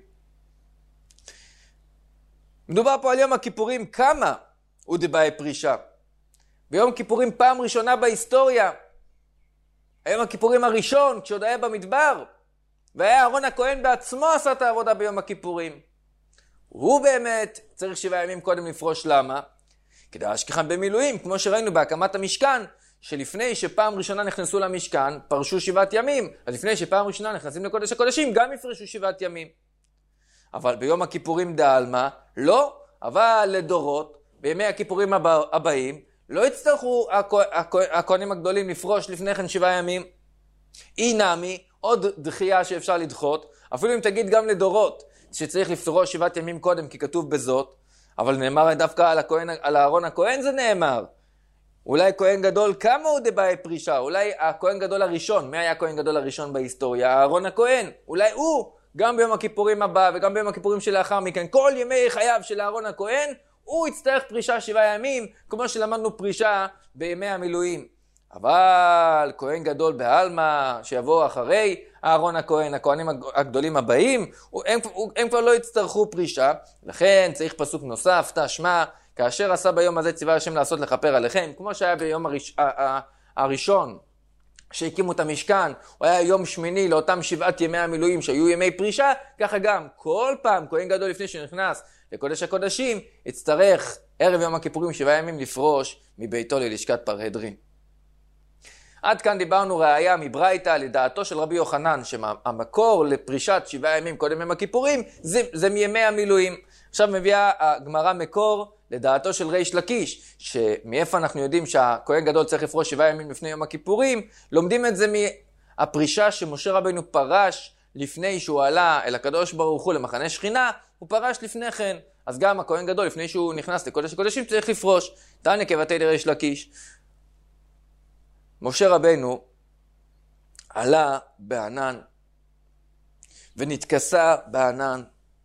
מדובר פה על יום הכיפורים, כמה הוא דבאי פרישה. ביום כיפורים פעם ראשונה בהיסטוריה, היום הכיפורים הראשון, כשעוד היה במדבר, והיה אהרון הכהן בעצמו עשה את העבודה ביום הכיפורים. הוא באמת צריך שבעה ימים קודם לפרוש. למה? כדי להשכיחם במילואים, כמו שראינו בהקמת המשכן, שלפני שפעם ראשונה נכנסו למשכן, פרשו שבעת ימים, אז לפני שפעם ראשונה נכנסים לקודש הקודשים, גם יפרשו שבעת ימים. אבל ביום הכיפורים דעלמא, לא, אבל לדורות, בימי הכיפורים הבא, הבאים, לא יצטרכו הכהנים הגדולים לפרוש לפני כן שבעה ימים. אי נמי, עוד דחייה שאפשר לדחות, אפילו אם תגיד גם לדורות, שצריך לפרוש שבעת ימים קודם, כי כתוב בזאת, אבל נאמר דווקא על, הכהן, על אהרון הכהן זה נאמר. אולי כהן גדול, כמה הוא דבאי פרישה? אולי הכהן גדול הראשון, מי היה הכהן גדול הראשון בהיסטוריה? אהרון הכהן. אולי הוא, גם ביום הכיפורים הבא וגם ביום הכיפורים שלאחר מכן, כל ימי חייו של אהרון הכהן, הוא יצטרך פרישה שבעה ימים, כמו שלמדנו פרישה בימי המילואים. אבל כהן גדול בעלמא, שיבוא אחרי אהרון הכהן, הכהנים הגדולים הבאים, הם, הם כבר לא יצטרכו פרישה, לכן צריך פסוק נוסף, תשמע, כאשר עשה ביום הזה ציווה השם לעשות לכפר עליכם, כמו שהיה ביום הראש, הראשון שהקימו את המשכן, הוא היה יום שמיני לאותם שבעת ימי המילואים שהיו ימי פרישה, ככה גם כל פעם כהן גדול לפני שנכנס לקודש הקודשים, יצטרך ערב יום הכיפורים שבעה ימים לפרוש מביתו ללשכת פרהדרין. עד כאן דיברנו ראיה מברייתא לדעתו של רבי יוחנן, שהמקור לפרישת שבעה ימים קודם יום הכיפורים זה, זה מימי המילואים. עכשיו מביאה הגמרא מקור לדעתו של ריש לקיש, שמאיפה אנחנו יודעים שהכהן גדול צריך לפרוש שבעה ימים לפני יום הכיפורים, לומדים את זה מהפרישה שמשה רבינו פרש לפני שהוא עלה אל הקדוש ברוך הוא למחנה שכינה, הוא פרש לפני כן. אז גם הכהן גדול לפני שהוא נכנס לקודש הקודשים צריך לפרוש. תענה כבתי לריש לקיש. משה רבנו עלה בענן ונתכסה בענן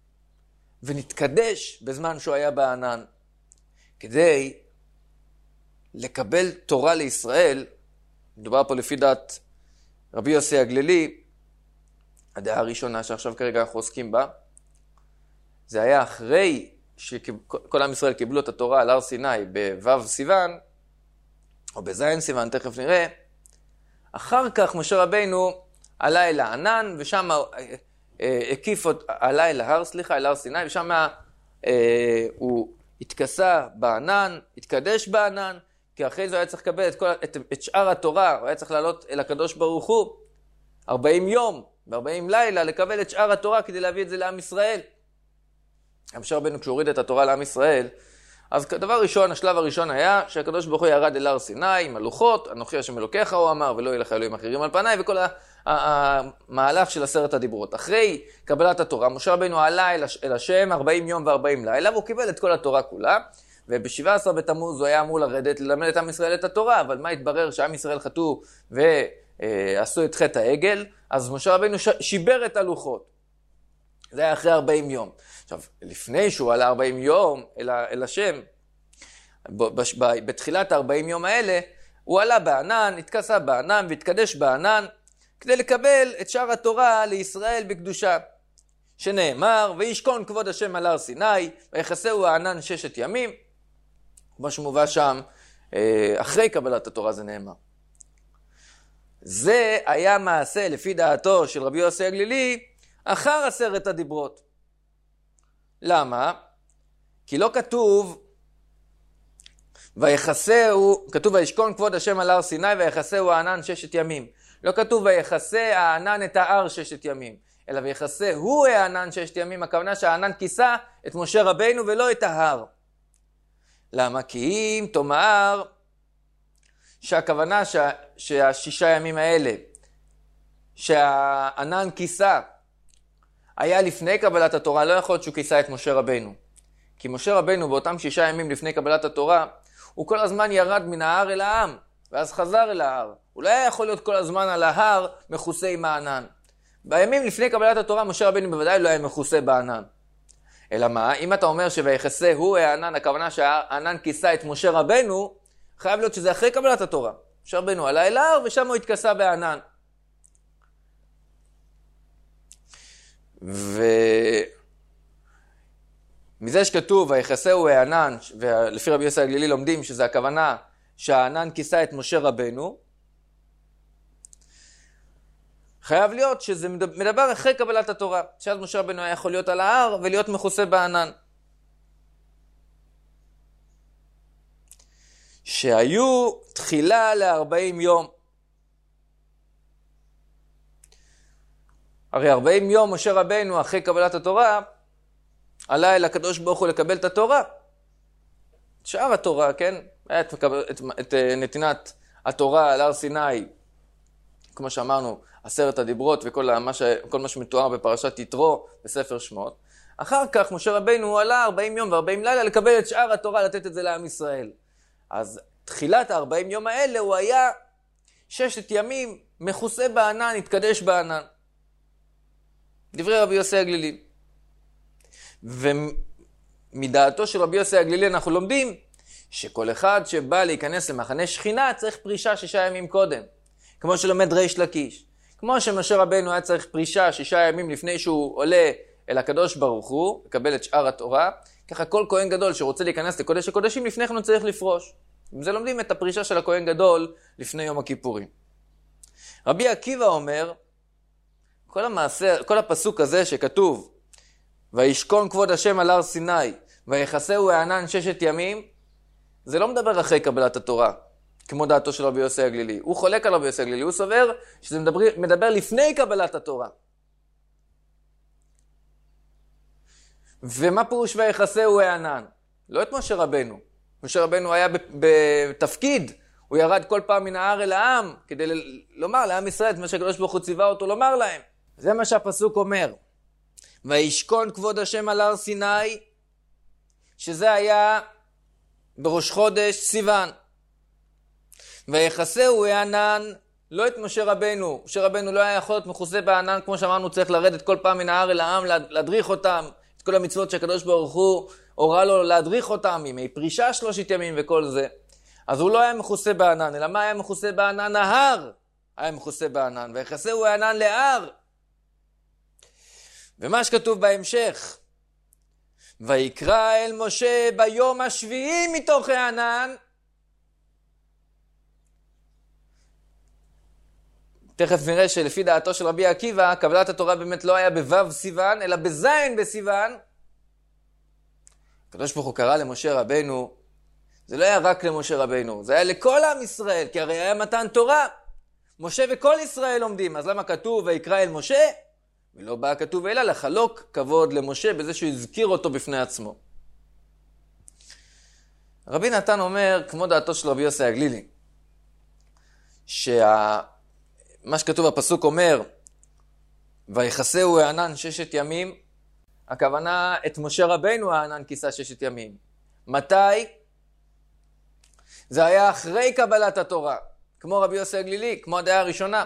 ונתקדש בזמן שהוא היה בענן כדי לקבל תורה לישראל. מדובר פה לפי דעת רבי יוסי הגלילי, הדעה הראשונה שעכשיו כרגע אנחנו עוסקים בה, זה היה אחרי שכל עם ישראל קיבלו את התורה על הר סיני בו' סיוון, או בזין סיוון, תכף נראה. אחר כך משה רבינו עלה אל הענן, ושם הקיף, עלה אל ההר, סליחה, אל הר סיני, ושם אה, הוא התכסה בענן, התקדש בענן, כי אחרי זה הוא היה צריך לקבל את, כל, את, את שאר התורה, הוא היה צריך לעלות אל הקדוש ברוך הוא, ארבעים יום, ב-ארבעים לילה, לקבל את שאר התורה כדי להביא את זה לעם ישראל. משה רבינו כשהוריד את התורה לעם ישראל, אז דבר ראשון, השלב הראשון היה שהקדוש ברוך הוא ירד אל הר סיני עם הלוחות, אנוכי השם אלוקיך הוא אמר, ולא יהיה לך אלוהים אחרים על פניי, וכל המהלך של עשרת הדיברות. אחרי קבלת התורה, משה רבינו עלה אל השם ארבעים יום וארבעים לילה, והוא קיבל את כל התורה כולה, וב-שבעה עשר בתמוז הוא היה אמור לרדת ללמד את עם ישראל את התורה, אבל מה התברר שעם ישראל חטאו ועשו את חטא העגל, אז משה רבינו שיבר את הלוחות. זה היה אחרי ארבעים יום. עכשיו, לפני שהוא עלה ארבעים יום אל, אל השם, בתחילת ארבעים יום האלה, הוא עלה בענן, התכסה בענן והתקדש בענן, כדי לקבל את שאר התורה לישראל בקדושה. שנאמר, וישכון כבוד השם על הר סיני, ויחסהו הענן ששת ימים, כמו שמובא שם, אחרי קבלת התורה זה נאמר. זה היה מעשה, לפי דעתו של רבי יוסי הגלילי, אחר עשרת הדיברות. למה? כי לא כתוב, ויחסהו, כתוב וישכון כבוד השם על הר סיני, ויחסהו הענן ששת ימים. לא כתוב ויחסה הענן את ההר ששת ימים, אלא ויחסה הוא הענן ששת ימים, הכוונה שהענן כיסה את משה רבינו ולא את ההר. למה? כי אם תאמר שהכוונה שה, שהשישה ימים האלה, שהענן כיסה, היה לפני קבלת התורה, לא יכול להיות שהוא כיסה את משה רבנו. כי משה רבנו באותם שישה ימים לפני קבלת התורה, הוא כל הזמן ירד מן ההר אל העם, ואז חזר אל ההר. הוא לא היה יכול להיות כל הזמן על ההר מכוסה עם הענן. בימים לפני קבלת התורה, משה רבנו בוודאי לא היה מכוסה בענן. אלא מה? אם אתה אומר שויחסה הוא הענן, הכוונה שהענן כיסה את משה רבנו, חייב להיות שזה אחרי קבלת התורה. משה רבנו עלה אל ההר ושם הוא התכסה בענן. ומזה שכתוב, ויחסה הוא הענן, ולפי רבי יוסי הגלילי לומדים שזה הכוונה שהענן כיסה את משה רבנו, חייב להיות שזה מדבר אחרי קבלת התורה, שאז משה רבנו היה יכול להיות על ההר ולהיות מכוסה בענן. שהיו תחילה ל-ארבעים יום. הרי ארבעים יום משה רבנו אחרי קבלת התורה, עלה אל הקדוש ברוך הוא לקבל את התורה. שאר התורה, כן? את, את, את, את נתינת התורה על הר סיני, כמו שאמרנו, עשרת הדיברות וכל מה, ש, כל מה שמתואר בפרשת יתרו בספר שמות. אחר כך משה רבנו עלה ארבעים יום ו-ארבעים לילה לקבל את שאר התורה, לתת את זה לעם ישראל. אז תחילת ה-ארבעים יום האלה הוא היה ששת ימים מכוסה בענן, התקדש בענן. דברי רבי יוסי הגלילי. ומדעתו של רבי יוסי הגלילי אנחנו לומדים שכל אחד שבא להיכנס למחנה שכינה צריך פרישה שישה ימים קודם. כמו שלומד ריש לקיש. כמו שמשה רבנו היה צריך פרישה שישה ימים לפני שהוא עולה אל הקדוש ברוך הוא, לקבל את שאר התורה, ככה כל כהן גדול שרוצה להיכנס לקודש הקודשים לפני כן הוא צריך לפרוש. וזה לומדים את הפרישה של הכהן גדול לפני יום הכיפורים. רבי עקיבא אומר, כל המעשה, כל הפסוק הזה שכתוב, וישכון כבוד השם על הר סיני, ויחסהו הענן ששת ימים, זה לא מדבר אחרי קבלת התורה, כמו דעתו של רבי יוסי הגלילי. הוא חולק על רבי יוסי הגלילי, הוא סובר שזה מדבר, מדבר לפני קבלת התורה. ומה פירוש ויחסהו הענן? לא את משה רבנו. משה רבנו היה בתפקיד, הוא ירד כל פעם מן ההר אל העם, כדי לומר לעם ישראל את מה שהקדוש ברוך הוא ציווה אותו לומר להם. זה מה שהפסוק אומר. וישכון כבוד השם על הר סיני, שזה היה בראש חודש סיוון. ויחסהו הענן, לא את משה רבנו. משה רבנו לא היה יכול להיות מכוסה בענן, כמו שאמרנו, צריך לרדת כל פעם מן ההר אל העם, להדריך אותם, את כל המצוות שהקדוש ברוך הוא הורה לו להדריך אותם, ימי פרישה שלושת ימים וכל זה. אז הוא לא היה מכוסה בענן, אלא מה היה מכוסה בענן? ההר היה מכוסה בענן, ויחסהו הענן להר. ומה שכתוב בהמשך, ויקרא אל משה ביום השביעי מתוך הענן, תכף נראה שלפי דעתו של רבי עקיבא, קבלת התורה באמת לא היה בו' סיוון, אלא בזין בסיוון. הקדוש ברוך הוא קרא למשה רבנו, זה לא היה רק למשה רבנו, זה היה לכל עם ישראל, כי הרי היה מתן תורה. משה וכל ישראל לומדים, אז למה כתוב ויקרא אל משה? ולא בא כתוב אלא לחלוק כבוד למשה בזה שהוא הזכיר אותו בפני עצמו. רבי נתן אומר, כמו דעתו של רבי יוסי הגלילי, שמה שכתוב בפסוק אומר, ויחסהו הענן ששת ימים, הכוונה את משה רבנו הענן כיסה ששת ימים. מתי? זה היה אחרי קבלת התורה, כמו רבי יוסי הגלילי, כמו הדעה הראשונה.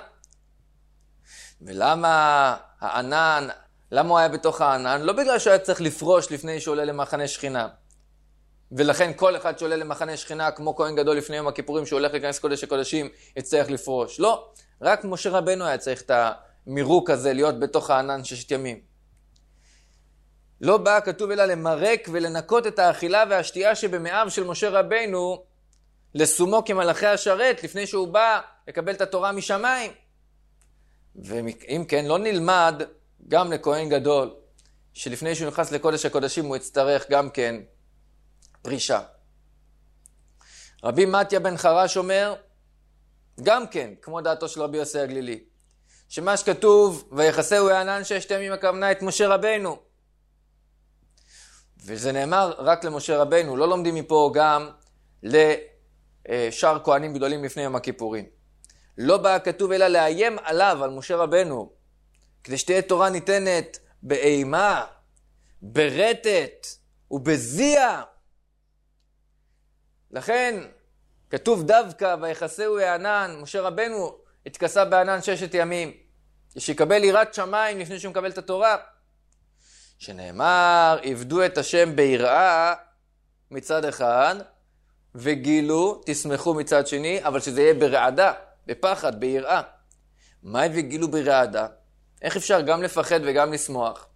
ולמה הענן, למה הוא היה בתוך הענן? לא בגלל שהוא היה צריך לפרוש לפני שהוא עולה למחנה שכינה. ולכן כל אחד שעולה למחנה שכינה, כמו כהן גדול לפני יום הכיפורים, שהוא הולך להיכנס קודש הקודשים, יצטרך לפרוש. לא, רק משה רבנו היה צריך את המירוק הזה, להיות בתוך הענן ששת ימים. לא בא כתוב אלא למרק ולנקות את האכילה והשתייה שבמאיו של משה רבנו, לסומו כמלאכי השרת, לפני שהוא בא לקבל את התורה משמיים. ואם כן, לא נלמד גם לכהן גדול, שלפני שהוא נכנס לקודש הקודשים הוא יצטרך גם כן פרישה. רבי מתיה בן חרש אומר, גם כן, כמו דעתו של רבי יוסי הגלילי, שמה שכתוב, ויחסהו הענן ששת ימים, הכוונה את משה רבנו. וזה נאמר רק למשה רבנו, לא לומדים מפה גם לשאר כהנים גדולים לפני יום הכיפורים. לא בא כתוב אלא לאיים עליו, על משה רבנו, כדי שתהיה תורה ניתנת באימה, ברטט ובזיע. לכן כתוב דווקא ויחסהו הענן, משה רבנו התכסה בענן ששת ימים, שיקבל יראת שמיים לפני שהוא מקבל את התורה. שנאמר, עבדו את השם ביראה מצד אחד, וגילו, תשמחו מצד שני, אבל שזה יהיה ברעדה, בפחד, ביראה. מה וגילו ברעדה? איך אפשר גם לפחד וגם לשמוח?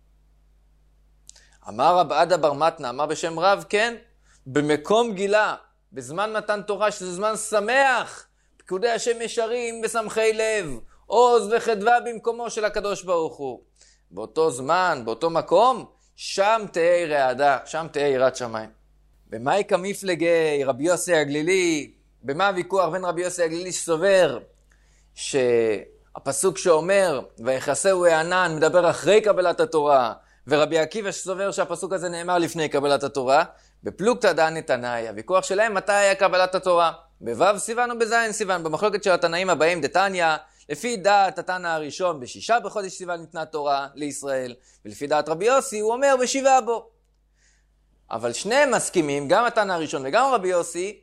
אמר רב עדה בר מתנה, אמר בשם רב, כן, במקום גילה, בזמן מתן תורה, שזה זמן שמח, פקודי השם ישרים ושמחי לב, עוז וחדווה במקומו של הקדוש ברוך הוא. באותו זמן, באותו מקום, שם תהיה רעדה, שם תהיה יראת שמיים. במאי כמפלגי רבי יוסי הגלילי, במה הוויכוח בין רבי יוסי הגלילי שסובר שהפסוק שאומר ויחסהו הענן מדבר אחרי קבלת התורה, ורבי עקיבא שסובר שהפסוק הזה נאמר לפני קבלת התורה, בפלוגתא דעני תנאי, הוויכוח שלהם מתי היה קבלת התורה, בו' סיוון או בז' סיוון, במחלוקת של התנאים הבאים דתניא, לפי דעת התנא הראשון בשישה בחודש סיוון ניתנה תורה לישראל, ולפי דעת רבי יוסי הוא אומר בשבעה בו. אבל שניהם מסכימים, גם התנא הראשון וגם רבי יוסי,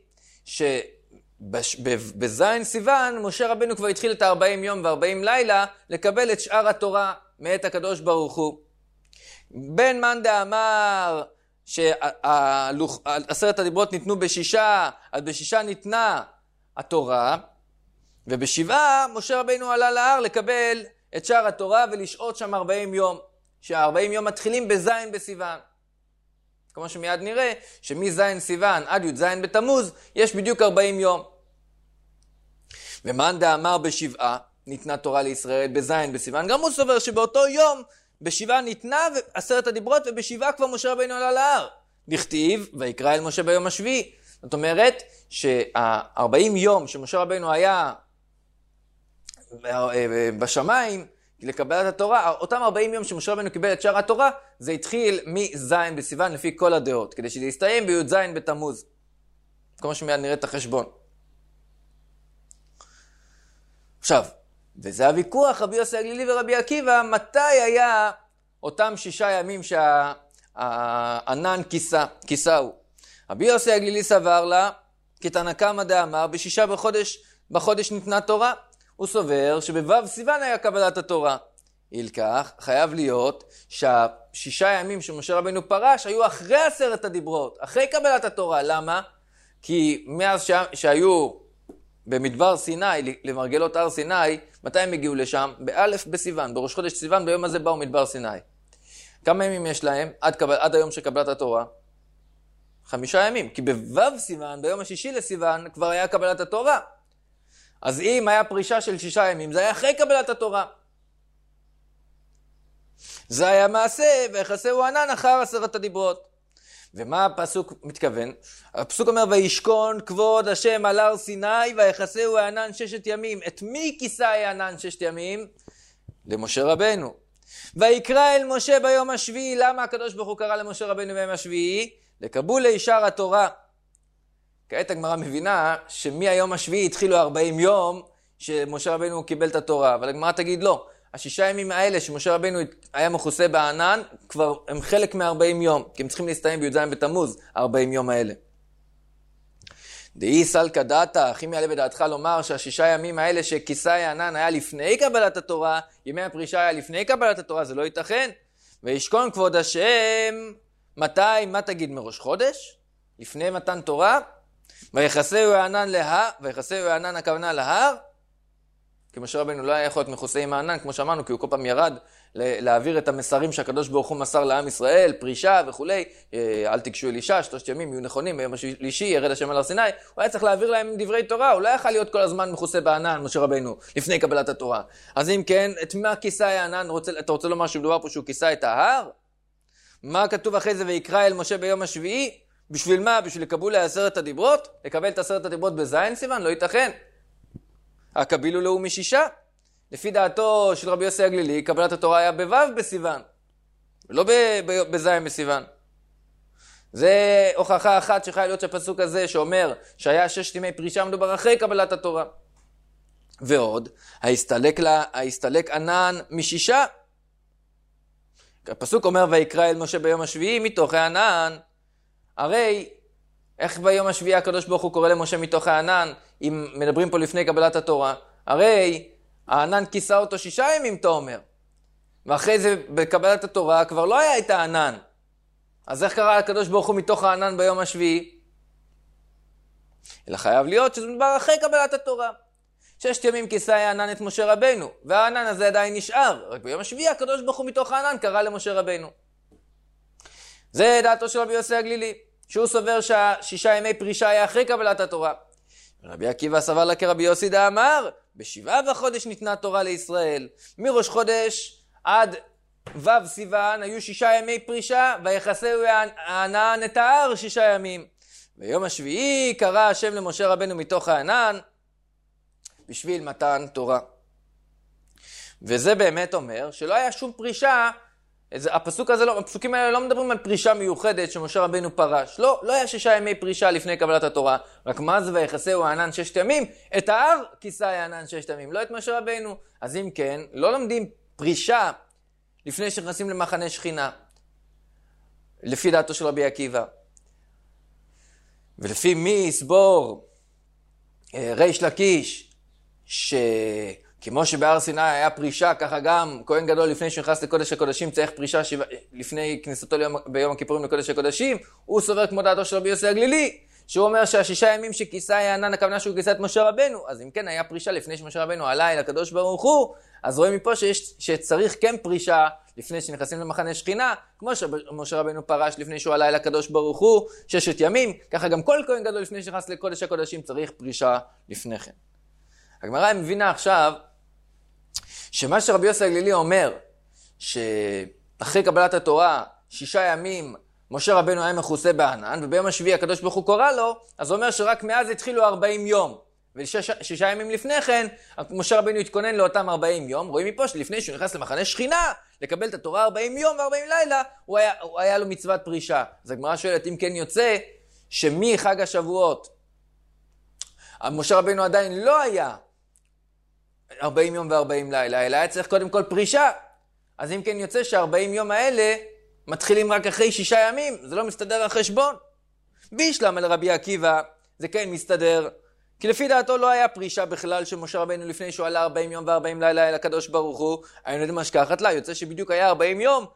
שבזין סיוון משה רבנו כבר התחיל את ה-ארבעים יום ו-ארבעים לילה לקבל את שאר התורה מאת הקדוש ברוך הוא. בן מאן דאמר שעשרת הדיברות ניתנו בשישה, אז בשישה ניתנה התורה, ובשבעה משה רבנו עלה להר לקבל את שאר התורה ולשעות שם ארבעים יום, שה-ארבעים יום מתחילים בזין בסיוון. כמו שמיד נראה שמזין סיוון עד י' זין בתמוז יש בדיוק ארבעים יום. ומאן דאמר בשבעה ניתנה תורה לישראל בזין בסיוון, גם הוא סובר שבאותו יום בשבעה ניתנה עשרת הדיברות, ובשבעה כבר משה רבנו עלה להר. דכתיב ויקרא אל משה ביום השביעי. זאת אומרת שה-ארבעים יום שמשה רבנו היה בשמיים לקבלת התורה, אותם ארבעים יום שמשה רבנו קיבל את שאר התורה, זה התחיל מזין בסיוון לפי כל הדעות, כדי שזה יסתיים בי' זין בתמוז. כמו שמיד נראה את החשבון. עכשיו, וזה הוויכוח, רבי יוסי הגלילי ורבי עקיבא, מתי היה אותם שישה ימים שהענן כיסה, כיסהו. רבי יוסי הגלילי סבר לה, כי תנא קמא דאמר, בשישה בחודש, בחודש ניתנה תורה. הוא סובר שבו' סיוון היה קבלת התורה. אילכך, חייב להיות שהשישה ימים שמשה רבנו פרש היו אחרי עשרת הדיברות, אחרי קבלת התורה. למה? כי מאז שהיו במדבר סיני, למרגלות הר סיני, מתי הם הגיעו לשם? באלף בסיוון, בראש חודש סיוון, ביום הזה באו מדבר סיני. כמה ימים יש להם עד, קבל, עד היום שקבלת התורה? חמישה ימים, כי בו' סיוון, ביום השישי לסיוון, כבר היה קבלת התורה. אז אם היה פרישה של שישה ימים, זה היה אחרי קבלת התורה. זה היה מעשה, ויחסהו ענן אחר עשרת הדיברות. ומה הפסוק מתכוון? הפסוק אומר, וישכון כבוד השם על הר סיני, ויחסהו הענן ששת ימים. את מי כיסה הענן ששת ימים? למשה רבנו. ויקרא אל משה ביום השביעי. למה הקדוש ברוך הוא קרא למשה רבנו ביום השביעי? לקבולי שאר התורה. כעת הגמרא מבינה שמהיום השביעי התחילו ארבעים יום שמשה רבנו קיבל את התורה, אבל הגמרא תגיד לא, השישה ימים האלה שמשה רבנו היה מכוסה בענן כבר הם חלק מ-ארבעים יום, כי הם צריכים להסתיים בי"ז בתמוז, ארבעים יום האלה. דאי סלקא דעתא, הכי יעלה בדעתך לומר שהשישה ימים האלה שכיסה הענן היה לפני קבלת התורה, ימי הפרישה היה לפני קבלת התורה, זה לא ייתכן. וישכון כבוד השם, מתי, מה תגיד, מראש חודש? לפני מתן תורה? ויחסהו הענן להר, ויחסהו הענן הכוונה להר, כי משה רבנו לא היה יכול להיות מכוסה עם הענן, כמו שאמרנו, כי הוא כל פעם ירד להעביר את המסרים שהקדוש ברוך הוא מסר לעם ישראל, פרישה וכולי, אל תיגשו אל אישה, שלושת ימים יהיו נכונים, ביום השלישי ירד השם על הר סיני, הוא היה צריך להעביר להם דברי תורה, הוא לא יכול להיות כל הזמן מכוסה בענן, משה רבנו, לפני קבלת התורה. אז אם כן, את מה כיסה הענן? רוצה, אתה רוצה לומר שמדובר פה שהוא כיסה את ההר? מה כתוב אחרי זה ויקרא אל משה ביום השביעי? בשביל מה? בשביל לקבול לעשרת הדיברות? לקבל את עשרת הדיברות בזין סיוון? לא ייתכן. הקבילו לו משישה. לפי דעתו של רבי יוסי הגלילי, קבלת התורה היה בו' בסיוון, לא בזין בסיוון. זה הוכחה אחת שיכולה להיות שהפסוק הזה שאומר שהיה ששת ימי פרישה מדובר אחרי קבלת התורה. ועוד, ההסתלק, לה, ההסתלק ענן משישה. הפסוק אומר ויקרא אל משה ביום השביעי מתוך הענן. הרי איך ביום השביעי הקדוש ברוך הוא קורא למשה מתוך הענן אם מדברים פה לפני קבלת התורה? הרי הענן כיסה אותו שישה ימים, אתה אומר. ואחרי זה בקבלת התורה כבר לא היה את הענן. אז איך קרא הקדוש ברוך הוא מתוך הענן ביום השביעי? אלא חייב להיות שזה מדבר אחרי קבלת התורה. ששת ימים כיסה הענן את משה רבנו, והענן הזה עדיין נשאר. רק ביום השביעי הקדוש ברוך הוא מתוך הענן קרא למשה רבנו. זה דעתו של רבי יוסי הגלילי, שהוא סובר שהשישה ימי פרישה היה אחרי קבלת התורה. רבי עקיבא סבר לה כרבי יוסי דאמר, בשבעה בחודש ניתנה תורה לישראל. מראש חודש עד ו' סיוון היו שישה ימי פרישה, ויחסהו הענן את ההר שישה ימים. ביום השביעי קרא השם למשה רבנו מתוך הענן, בשביל מתן תורה. וזה באמת אומר שלא היה שום פרישה, הפסוק הזה לא, הפסוקים האלה לא מדברים על פרישה מיוחדת שמשה רבנו פרש. לא, לא היה שישה ימי פרישה לפני קבלת התורה. רק מה זה ויחסהו הענן ששת ימים? את ההר כיסה הענן ששת ימים, לא את משה רבנו. אז אם כן, לא לומדים פרישה לפני שנכנסים למחנה שכינה. לפי דעתו של רבי עקיבא. ולפי מי יסבור ריש לקיש, שכמו שבהר סיני היה פרישה, ככה גם כהן גדול לפני שנכנס לקודש הקודשים צריך פרישה שבע, לפני כניסתו ליום, ביום הכיפורים לקודש הקודשים. הוא סובר כמו דעתו של רבי יוסי הגלילי, שהוא אומר שהשישה ימים שכיסה הענן, הכוונה שהוא כיסה את משה רבנו. אז אם כן היה פרישה לפני שמשה רבנו עלה אל הקדוש ברוך הוא, אז רואים מפה שיש, שצריך כן פרישה לפני שנכנסים למחנה שכינה, כמו שמשה רבנו פרש לפני שהוא עלה אל הקדוש ברוך הוא ששת ימים, ככה גם כל כהן גדול לפני שנכנס לקודש הקודשים צריך פרישה לפני כן. הגמרא מבינה עכשיו שמה שרבי יוסי הגלילי אומר, שאחרי קבלת התורה שישה ימים משה רבנו היה מכוסה בענן, וביום השביעי הקדוש ברוך הוא קורא לו, אז הוא אומר שרק מאז התחילו ארבעים יום. ושישה ימים לפני כן, משה רבנו התכונן לאותם ארבעים יום. רואים מפה שלפני שהוא נכנס למחנה שכינה, לקבל את התורה ארבעים יום ו-ארבעים לילה, הוא היה, הוא היה לו מצוות פרישה. אז הגמרא שואלת, אם כן יוצא, שמחג השבועות, משה רבנו עדיין לא היה ארבעים יום ו-ארבעים לילה, אלא היה צריך קודם כל פרישה. אז אם כן יוצא ש-ארבעים יום האלה מתחילים רק אחרי שישה ימים, זה לא מסתדר על חשבון. בישלם על רבי עקיבא, זה כן מסתדר. כי לפי דעתו לא היה פרישה בכלל של משה רבנו לפני שהוא עלה ארבעים יום ו-ארבעים לילה אל הקדוש ברוך הוא. היינו יודעים משכחת לה, יוצא שבדיוק היה ארבעים יום,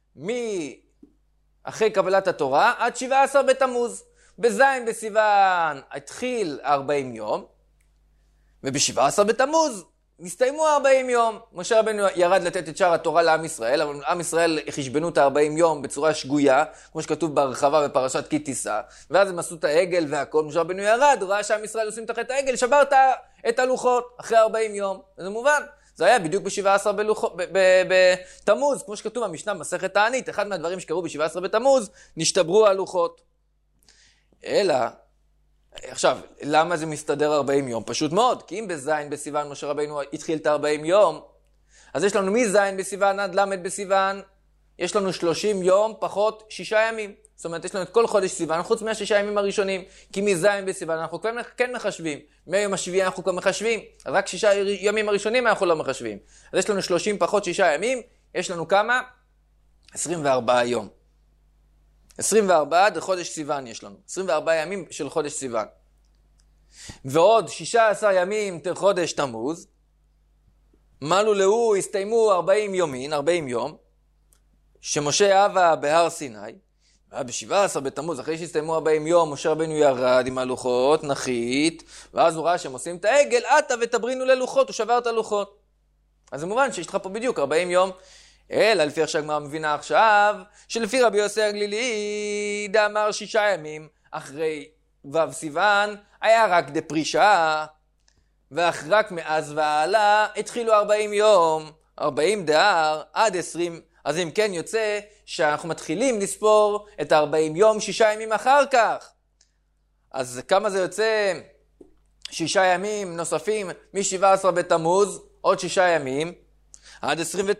מאחרי קבלת התורה עד שבעה עשר בתמוז. בזין בסיוון התחיל ארבעים יום, וב-שבעה עשר בתמוז נסתיימו ארבעים יום. משה רבנו ירד לתת את שאר התורה לעם ישראל, אבל עם ישראל חשבנו את ארבעים יום בצורה שגויה, כמו שכתוב בהרחבה בפרשת כי תישא, ואז הם עשו את העגל והכל. משה רבנו ירד, הוא ראה שעם ישראל עושים תחת העגל, שבר את הלוחות אחרי ארבעים יום. זה מובן, זה היה בדיוק ב-שבעה עשר בתמוז, כמו שכתוב במשנה מסכת תענית, אחד מהדברים שקרו ב-שבעה עשר בתמוז, נשתברו הלוחות. אלא, עכשיו, למה זה מסתדר ארבעים יום? פשוט מאוד, כי אם בזין בסיוון משה רבנו התחיל את ארבעים יום, אז יש לנו מזין בסיוון עד למד בסיוון, יש לנו שלושים יום פחות שישה ימים. זאת אומרת, יש לנו את כל חודש סיוון, חוץ מהשישה ימים הראשונים, כי מזין בסיוון אנחנו כן, כן מחשבים. מהיום השביעי אנחנו כבר מחשבים, רק שישה ימים הראשונים אנחנו לא מחשבים. אז יש לנו שלושים פחות שישה ימים, יש לנו כמה? עשרים וארבעה יום. עשרים וארבעה עד חודש סיוון יש לנו. עשרים וארבעה ימים של חודש סיוון. ועוד שישה עשר ימים חודש תמוז. מלו להו הסתיימו ארבעים יומין, ארבעים יום, שמשה אבה בהר סיני. ב-שבעה עשר בתמוז, אחרי שהסתיימו ארבעים יום, משה רבנו ירד עם הלוחות, נחית, ואז הוא ראה שהם עושים את העגל, עתה ותברינו ללוחות, הוא שבר את הלוחות. אז זה מובן שיש לך פה בדיוק ארבעים יום, אלא לפי איך שהגמרא מבינה עכשיו, שלפי רבי יוסי הגלילי, דאמר שישה ימים, אחרי ו' סיוון, היה רק דפרישה, ורק מאז ועלה, התחילו ארבעים יום, ארבעים דהר, עד עשרים, אז אם כן יוצא שאנחנו מתחילים לספור את ארבעים יום, שישה ימים אחר כך. אז כמה זה יוצא? שישה ימים נוספים, מ-שבעה עשר בתמוז, עוד שישה ימים, עד עשרים ותלת,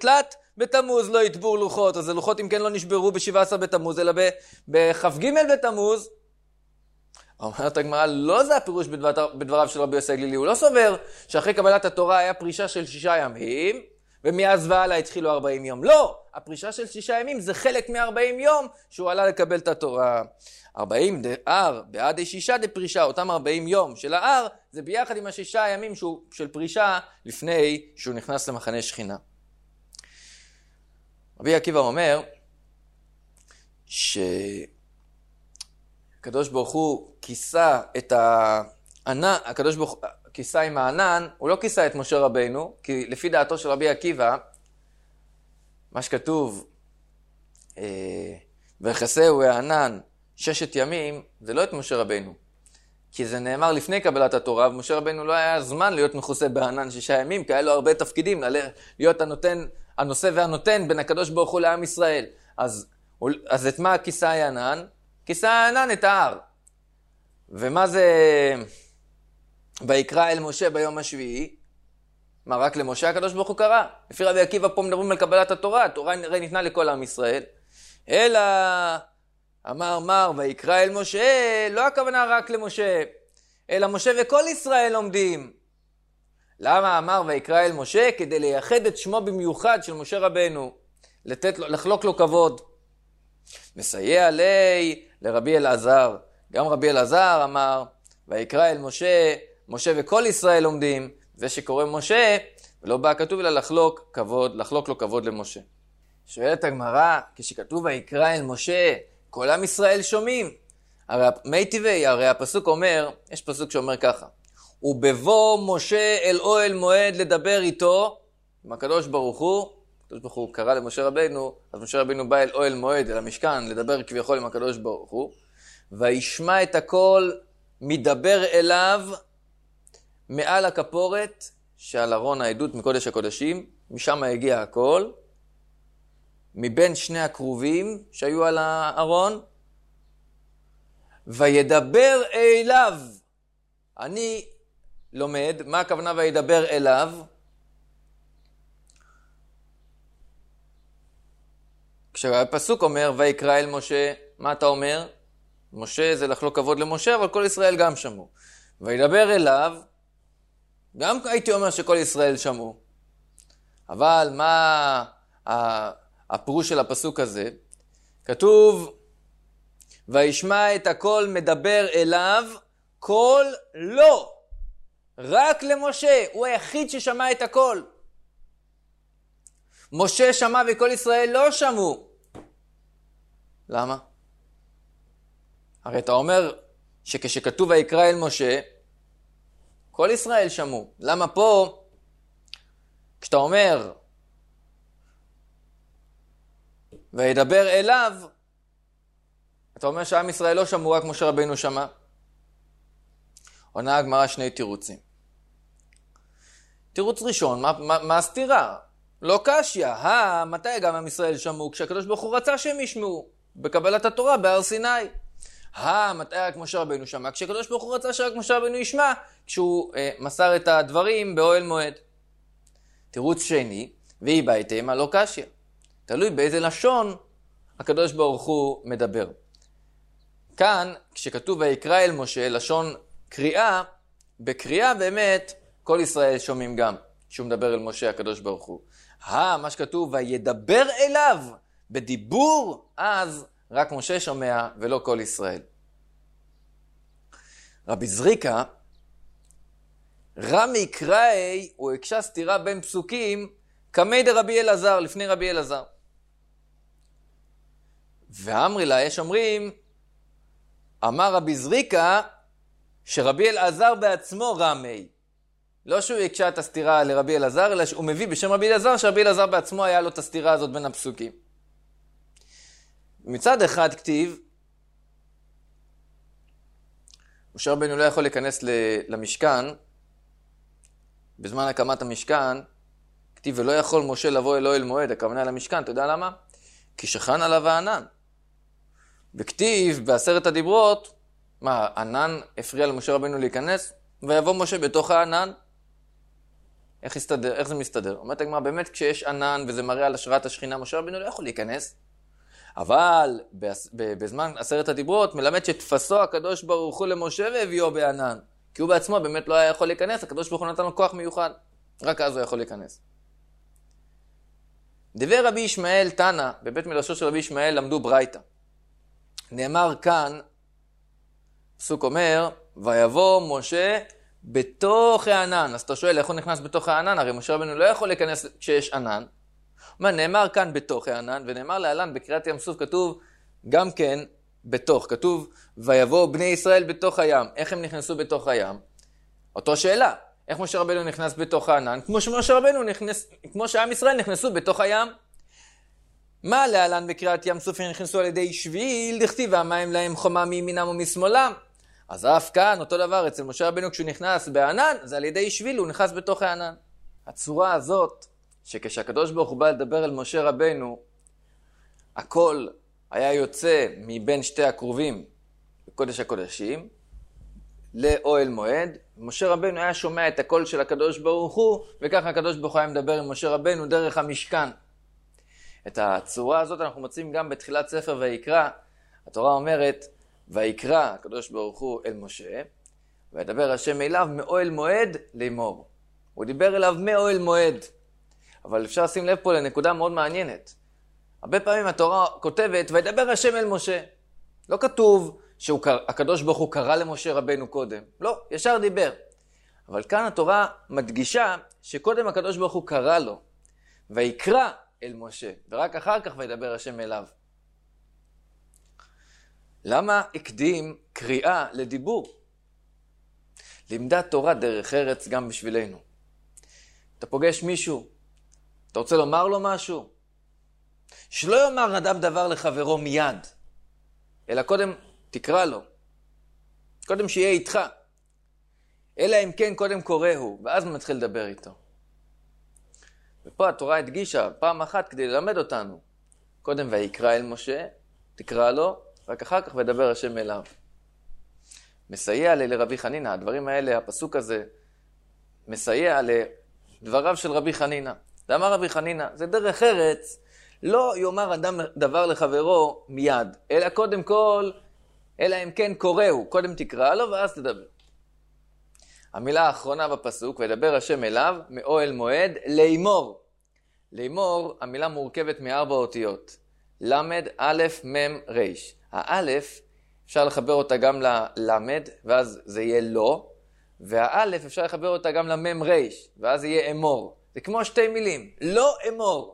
בתמוז לא יתבור לוחות, אז הלוחות אם כן לא נשברו ב-שבעה עשר בתמוז, אלא בכ"ג בתמוז. אומרת הגמרא, לא זה הפירוש בדבר, בדבריו של רבי יוסי הגלילי, הוא לא סובר שאחרי קבלת התורה היה פרישה של שישה ימים, ומאז והלאה התחילו ארבעים יום. לא, הפרישה של שישה ימים זה חלק מ-ארבעים יום שהוא עלה לקבל את התורה. ארבעים דאר בעד שישה דפרישה, אותם ארבעים יום של האר, זה ביחד עם השישה ימים שהוא, של פרישה לפני שהוא נכנס למחנה שכינה. רבי עקיבא אומר שהקדוש ברוך הוא כיסה את הענן, הקדוש ברוך הוא כיסה עם הענן, הוא לא כיסה את משה רבינו, כי לפי דעתו של רבי עקיבא, מה שכתוב, אה, ויחסהו הענן ששת ימים, זה לא את משה רבינו. כי זה נאמר לפני קבלת התורה, ומשה רבינו לא היה זמן להיות מכוסה בענן שישה ימים, כי היה לו הרבה תפקידים, להיות הנותן, הנושא והנותן בין הקדוש ברוך הוא לעם ישראל. אז, אז את מה כיסה הענן? כיסה הענן את ההר. ומה זה ויקרא אל משה ביום השביעי? מה, רק למשה הקדוש ברוך הוא קרא? לפי רבי עקיבא פה מדברים על קבלת התורה, התורה הרי ניתנה לכל עם ישראל. אלא אמר מר ויקרא אל משה, לא הכוונה רק למשה, אלא משה וכל ישראל לומדים. למה אמר ויקרא אל משה? כדי לייחד את שמו במיוחד של משה רבנו, לתת לו, לחלוק לו כבוד. מסייע לי לרבי אלעזר. גם רבי אלעזר אמר ויקרא אל משה, משה וכל ישראל לומדים, זה שקורא משה, ולא בא כתוב אלא לחלוק כבוד, לחלוק לו כבוד למשה. שואלת הגמרא, כשכתוב ויקרא אל משה, כל עם ישראל שומעים. הרי מי טבעי, הרי הפסוק אומר, יש פסוק שאומר ככה, ובבוא משה אל אוהל מועד לדבר איתו, עם הקדוש ברוך הוא, הקדוש ברוך הוא קרא למשה רבינו, אז משה רבינו בא אל אוהל מועד, אל המשכן, לדבר כביכול עם הקדוש ברוך הוא, וישמע את הכל מדבר אליו מעל הכפורת, שעל ארון העדות מקודש הקודשים, משם הגיע הכל, מבין שני הקרובים שהיו על הארון, וידבר אליו. אני לומד, מה הכוונה וידבר אליו? כשהפסוק אומר ויקרא אל משה, מה אתה אומר? משה זה לחלוק כבוד למשה, אבל כל ישראל גם שמעו. וידבר אליו, גם הייתי אומר שכל ישראל שמעו. אבל מה הפירוש של הפסוק הזה? כתוב, וישמע את הכל מדבר אליו, כל לא. רק למשה, הוא היחיד ששמע את הכל. משה שמע וכל ישראל לא שמעו. למה? הרי אתה אומר שכשכתוב ויקרא אל משה, כל ישראל שמעו. למה פה, כשאתה אומר, וידבר אליו, אתה אומר שעם ישראל לא שמעו, רק משה רבינו שמע. עונה הגמרא שני תירוצים. תירוץ ראשון, מה, מה, מה הסתירה? לא קשיא, אה, מתי גם עם ישראל שמעו? כשהקדוש ברוך הוא רצה שהם ישמעו, בקבלת התורה בהר סיני. אה, מתי רק משה רבינו שמע? כשהקדוש ברוך הוא רצה שרק משה רבינו ישמע, כשהוא אה, מסר את הדברים באוהל מועד. תירוץ שני, והיא בהתאמה לא קשיא. תלוי באיזה לשון הקדוש ברוך הוא מדבר. כאן, כשכתוב ויקרא אל משה, לשון קריאה, בקריאה באמת כל ישראל שומעים גם, שהוא מדבר אל משה הקדוש ברוך הוא. אה, מה שכתוב וידבר אליו, בדיבור, אז רק משה שומע ולא כל ישראל. רבי זריקה, רמי קראי, הוא הקשה סתירה בין פסוקים, כמי דרבי אלעזר, לפני רבי אלעזר. ואמרי לה, יש אומרים, אמר רבי זריקה, שרבי אלעזר בעצמו רמי. לא שהוא יקשה את הסתירה לרבי אלעזר, אלא שהוא מביא בשם רבי אלעזר, שרבי אלעזר בעצמו היה לו את הסתירה הזאת בין הפסוקים. מצד אחד כתיב, משה רבינו לא יכול להיכנס למשכן, בזמן הקמת המשכן, כתיב ולא יכול משה לבוא אל אוהל מועד, הכוונה למשכן, אתה יודע למה? כי שכן עליו הענן. בכתיב, בעשרת הדיברות, מה, ענן הפריע למשה רבינו להיכנס? ויבוא משה בתוך הענן. איך, יסתדר, איך זה מסתדר? אומרת הגמרא, באמת כשיש ענן וזה מראה על השראת השכינה, משה רבנו לא יכול להיכנס. אבל בזמן עשרת הדיברות מלמד שתפסו הקדוש ברוך הוא למשה והביאו בענן. כי הוא בעצמו באמת לא היה יכול להיכנס, הקדוש ברוך הוא נתן לו כוח מיוחד. רק אז הוא יכול להיכנס. דבר רבי ישמעאל תנא, בבית מדרשו של רבי ישמעאל למדו ברייתא. נאמר כאן, פסוק אומר, ויבוא משה בתוך הענן. אז אתה שואל, איך הוא נכנס בתוך הענן? הרי משה רבנו לא יכול להיכנס כשיש ענן. אומר, נאמר כאן בתוך הענן, ונאמר להלן בקריאת ים סוף כתוב גם כן בתוך. כתוב, ויבוא בני ישראל בתוך הים. איך הם נכנסו בתוך הים? אותו שאלה. איך משה רבנו נכנס בתוך הענן? כמו שמשה רבנו נכנס, כמו שעם ישראל נכנסו בתוך הים. מה להלן בקריאת ים סוף נכנסו על ידי שביל, דכתיב והמים להם חומה מימינם ומשמאלם. אז אף כאן אותו דבר אצל משה רבנו כשהוא נכנס בענן, זה על ידי שביל, הוא נכנס בתוך הענן. הצורה הזאת, שכשהקדוש ברוך הוא בא לדבר אל משה רבנו, הכל היה יוצא מבין שתי הקרובים בקודש הקודשים, לאוהל מועד. משה רבנו היה שומע את הקול של הקדוש ברוך הוא, וככה הקדוש ברוך הוא היה מדבר עם משה רבנו דרך המשכן. את הצורה הזאת אנחנו מוצאים גם בתחילת ספר ויקרא. התורה אומרת, ויקרא הקדוש ברוך הוא אל משה, וידבר השם אליו מאוהל מועד לאמור. הוא דיבר אליו מאוהל מועד. אבל אפשר לשים לב פה לנקודה מאוד מעניינת. הרבה פעמים התורה כותבת, וידבר השם אל משה. לא כתוב שהקדוש ברוך הוא קרא למשה רבנו קודם. לא, ישר דיבר. אבל כאן התורה מדגישה שקודם הקדוש ברוך הוא קרא לו, ויקרא אל משה, ורק אחר כך וידבר השם אליו. למה הקדים קריאה לדיבור? לימדת תורה דרך ארץ גם בשבילנו. אתה פוגש מישהו, אתה רוצה לומר לו משהו? שלא יאמר אדם דבר לחברו מיד, אלא קודם תקרא לו. קודם שיהיה איתך. אלא אם כן קודם קוראהו, ואז מתחיל לדבר איתו. ופה התורה הדגישה פעם אחת כדי ללמד אותנו. קודם ויקרא אל משה, תקרא לו, רק אחר כך ודבר השם אליו. מסייע לי לרבי חנינא. הדברים האלה, הפסוק הזה, מסייע לדבריו של רבי חנינא. ואמר רבי חנינא, זה דרך ארץ, לא יאמר אדם דבר לחברו מיד, אלא קודם כל, אלא אם כן קוראהו, קודם תקרא לו ואז תדבר. המילה האחרונה בפסוק, וידבר השם אליו, מאוהל מועד, לאמור. לאמור, המילה מורכבת מארבע אותיות. למד, א', מ', ר'. האלף, אפשר לחבר אותה גם ללמד, ואז זה יהיה לא, והאלף אפשר לחבר אותה גם למ' ר', ואז יהיה אמור. זה כמו שתי מילים, לא אמור.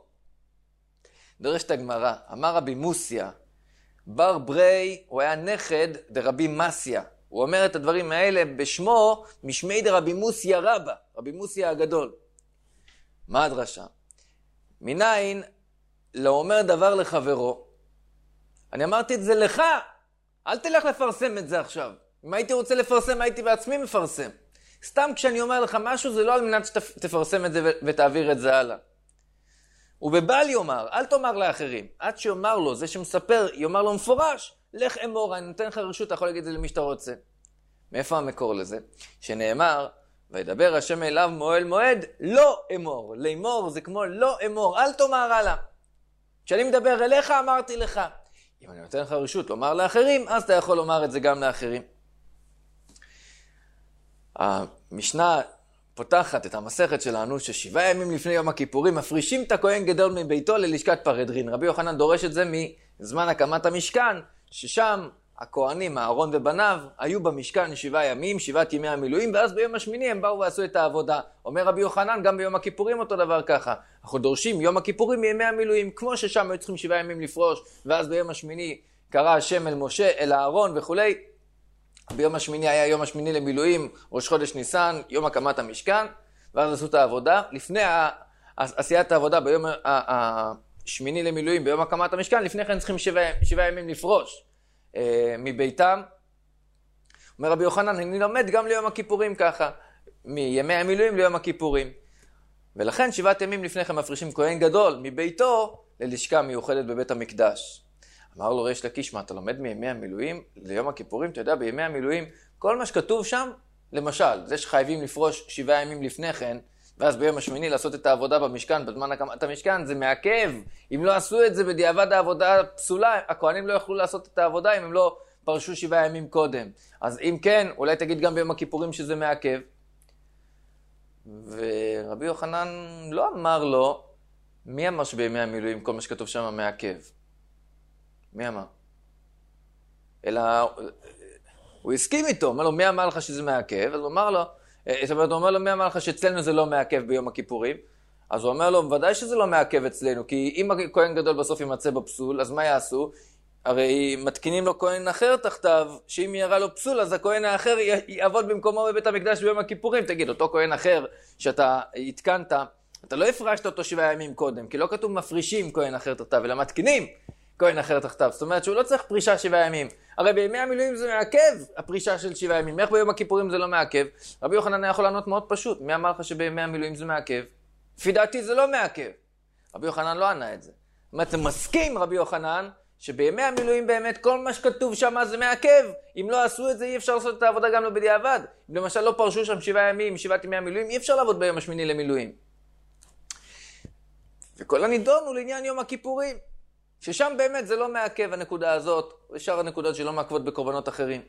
דרשת הגמרא, אמר רבי מוסיה, בר ברי, הוא היה נכד דרבי מסיה. הוא אומר את הדברים האלה בשמו, משמי דרבי מוסיה רבא, רבי מוסיה הגדול. מה הדרשה? מניין לא אומר דבר לחברו. אני אמרתי את זה לך, אל תלך לפרסם את זה עכשיו. אם הייתי רוצה לפרסם, הייתי בעצמי מפרסם. סתם כשאני אומר לך משהו, זה לא על מנת שתפרסם את זה ותעביר את זה הלאה. ובבל יאמר, אל תאמר לאחרים. עד שיאמר לו, זה שמספר, יאמר לו מפורש, לך אמור, אני נותן לך רשות, אתה יכול להגיד את זה למי שאתה רוצה. מאיפה המקור לזה? שנאמר, וידבר השם אליו מאוהל מועד, לא אמור. לאמור זה כמו לא אמור, אל תאמר הלאה. כשאני מדבר אליך, אמרתי לך. אם אני נותן לך רשות לומר לאחרים, אז אתה יכול לומר את זה גם לאחרים. המשנה פותחת את המסכת שלנו, ששבעה ימים לפני יום הכיפורים, מפרישים את הכהן גדול מביתו ללשכת פרדרין. רבי יוחנן דורש את זה מזמן הקמת המשכן, ששם הכהנים, אהרון ובניו, היו במשכן שבעה ימים, שבעת ימי המילואים, ואז ביום השמיני הם באו ועשו את העבודה. אומר רבי יוחנן, גם ביום הכיפורים אותו דבר ככה. אנחנו דורשים יום הכיפורים מימי המילואים, כמו ששם היו צריכים שבעה ימים לפרוש, ואז ביום השמיני קרא השם אל משה, אל אהרון וכולי. ביום השמיני היה יום השמיני למילואים, ראש חודש ניסן, יום הקמת המשכן, ואז עשו את העבודה. לפני עשיית העבודה ביום השמיני למילואים, ביום הקמת המשכן, לפני כן צריכים שבעה, שבעה ימים לפרוש אה, מביתם. אומר רבי יוחנן, אני לומד גם ליום הכיפורים ככה, מימי המילואים ליום הכיפורים. ולכן שבעת ימים לפני כן מפרישים כהן גדול מביתו ללשכה מיוחדת בבית המקדש. אמר לו ריש לקיש, מה אתה לומד מימי המילואים ליום הכיפורים? אתה יודע, בימי המילואים, כל מה שכתוב שם, למשל, זה שחייבים לפרוש שבעה ימים לפני כן, ואז ביום השמיני לעשות את העבודה במשכן, בזמן הקמת המשכן, זה מעכב. אם לא עשו את זה בדיעבד העבודה פסולה, הכהנים לא יכלו לעשות את העבודה אם הם לא פרשו שבעה ימים קודם. אז אם כן, אולי תגיד גם ביום הכיפורים שזה מעכב. ורבי יוחנן לא אמר לו, מי אמר שבימי המילואים כל מה שכתוב שם מעכב? מי אמר? אלא, הוא הסכים איתו, אמר לו, מי אמר לך שזה מעכב? אז הוא אמר לו, זאת אומרת, הוא אומר לו, מי אמר לך שאצלנו זה לא מעכב ביום הכיפורים? אז הוא אומר לו, ודאי שזה לא מעכב אצלנו, כי אם הכהן גדול בסוף יימצא בפסול, אז מה יעשו? הרי מתקינים לו כהן אחר תחתיו, שאם יראה לו פסול, אז הכהן האחר יעבוד במקומו בבית המקדש ביום הכיפורים. תגיד, אותו כהן אחר שאתה התקנת, אתה לא הפרשת אותו שבעה ימים קודם, כי לא כתוב מפרישים כהן אחר תחתיו, אלא מתקינים כהן אחר תחתיו. זאת אומרת שהוא לא צריך פרישה שבעה ימים. הרי בימי המילואים זה מעכב, הפרישה של שבעה ימים. איך ביום הכיפורים זה לא מעכב? רבי יוחנן יכול לענות מאוד פשוט. מי אמר לך שבימי המילואים זה מעכב? לפי דעתי זה לא מעכב. רבי יוחנן לא ענה את זה. זאת אומרת, זה מסכים רבי יוחנן שבימי המילואים באמת כל מה שכתוב שם זה מעכב. אם לא עשו את זה, אי אפשר לעשות את העבודה גם לא בדיעבד. אם למשל לא פרשו שם שבעה ימים, שבעת ימי המילואים, אי אפשר לעבוד ביום השמיני למילואים. וכל הנידון הוא לעניין יום הכיפורים, ששם באמת זה לא מעכב הנקודה הזאת, ושאר הנקודות שלא מעכבות בקורבנות אחרים.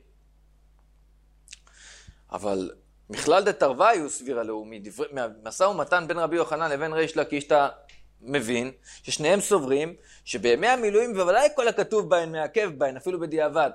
אבל מכלל דתרוויו סבירה לו, מהמשא ומתן בין רבי יוחנן לבין ריש לקיש, אתה מבין ששניהם סוברים שבימי המילואים בוודאי כל הכתוב בהן מעכב בהן, אפילו בדיעבד.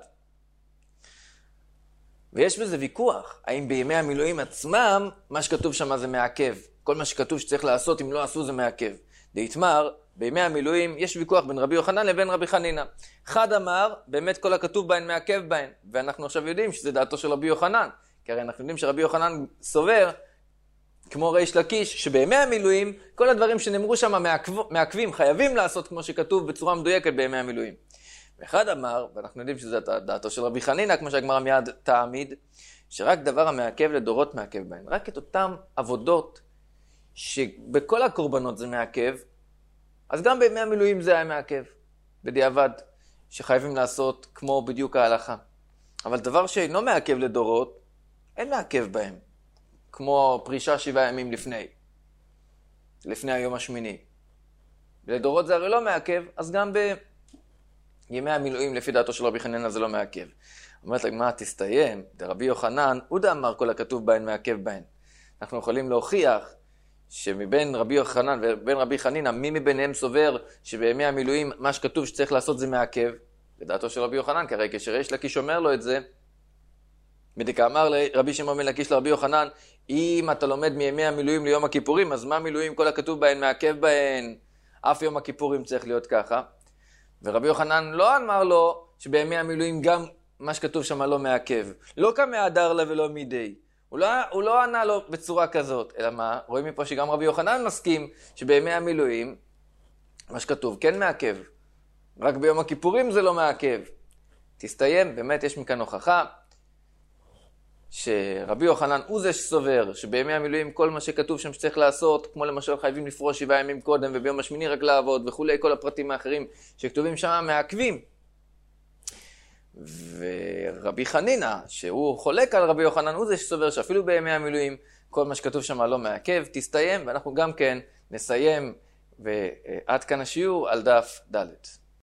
ויש בזה ויכוח, האם בימי המילואים עצמם מה שכתוב שם זה מעכב. כל מה שכתוב שצריך לעשות אם לא עשו זה מעכב. דהיתמר, בימי המילואים יש ויכוח בין רבי יוחנן לבין רבי חנינא. אחד אמר, באמת כל הכתוב בהן מעכב בהן, ואנחנו עכשיו יודעים שזה דעתו של רבי יוחנן, כי הרי אנחנו יודעים שרבי יוחנן סובר, כמו ריש לקיש, שבימי המילואים כל הדברים שנאמרו שם מעכב, מעכבים, חייבים לעשות כמו שכתוב בצורה מדויקת בימי המילואים. ואחד אמר, ואנחנו יודעים שזה דעתו של רבי חנינא, כמו שהגמרא מיד תעמיד, שרק דבר המעכב לדורות מעכב בהן, רק את אותם עבודות שבכל הקורבנות זה מעכב, אז גם בימי המילואים זה היה מעכב, בדיעבד, שחייבים לעשות כמו בדיוק ההלכה. אבל דבר שאינו מעכב לדורות, אין מעכב בהם, כמו פרישה שבעה ימים לפני, לפני היום השמיני. לדורות זה הרי לא מעכב, אז גם בימי המילואים לפי דעתו של רבי חנינא זה לא מעכב. אומרת לגמרא, תסתיים, דרבי יוחנן, הוא דאמר כל הכתוב בהן מעכב בהן. אנחנו יכולים להוכיח שמבין רבי יוחנן ובין רבי חנינא, מי מביניהם סובר שבימי המילואים מה שכתוב שצריך לעשות זה מעכב? לדעתו של רבי יוחנן, כי הרי כשריש לקיש אומר לו את זה, בדקה אמר לרבי שמעון בן לקיש לרבי יוחנן, אם אתה לומד מימי המילואים ליום הכיפורים, אז מה מילואים כל הכתוב בהן מעכב בהן? אף יום הכיפורים צריך להיות ככה. ורבי יוחנן לא אמר לו שבימי המילואים גם מה שכתוב שם לא מעכב. לא כמהדר לה ולא מידי. הוא לא, הוא לא ענה לו בצורה כזאת, אלא מה? רואים מפה שגם רבי יוחנן מסכים שבימי המילואים, מה שכתוב כן מעכב. רק ביום הכיפורים זה לא מעכב. תסתיים, באמת יש מכאן הוכחה, שרבי יוחנן הוא זה שסובר, שבימי המילואים כל מה שכתוב שם שצריך לעשות, כמו למשל חייבים לפרוש שבעה ימים קודם, וביום השמיני רק לעבוד, וכולי, כל הפרטים האחרים שכתובים שם מעכבים. ורבי חנינא, שהוא חולק על רבי יוחנן, הוא זה שסובר שאפילו בימי המילואים כל מה שכתוב שם לא מעכב. תסתיים, ואנחנו גם כן נסיים, ועד כאן השיעור על דף ד'.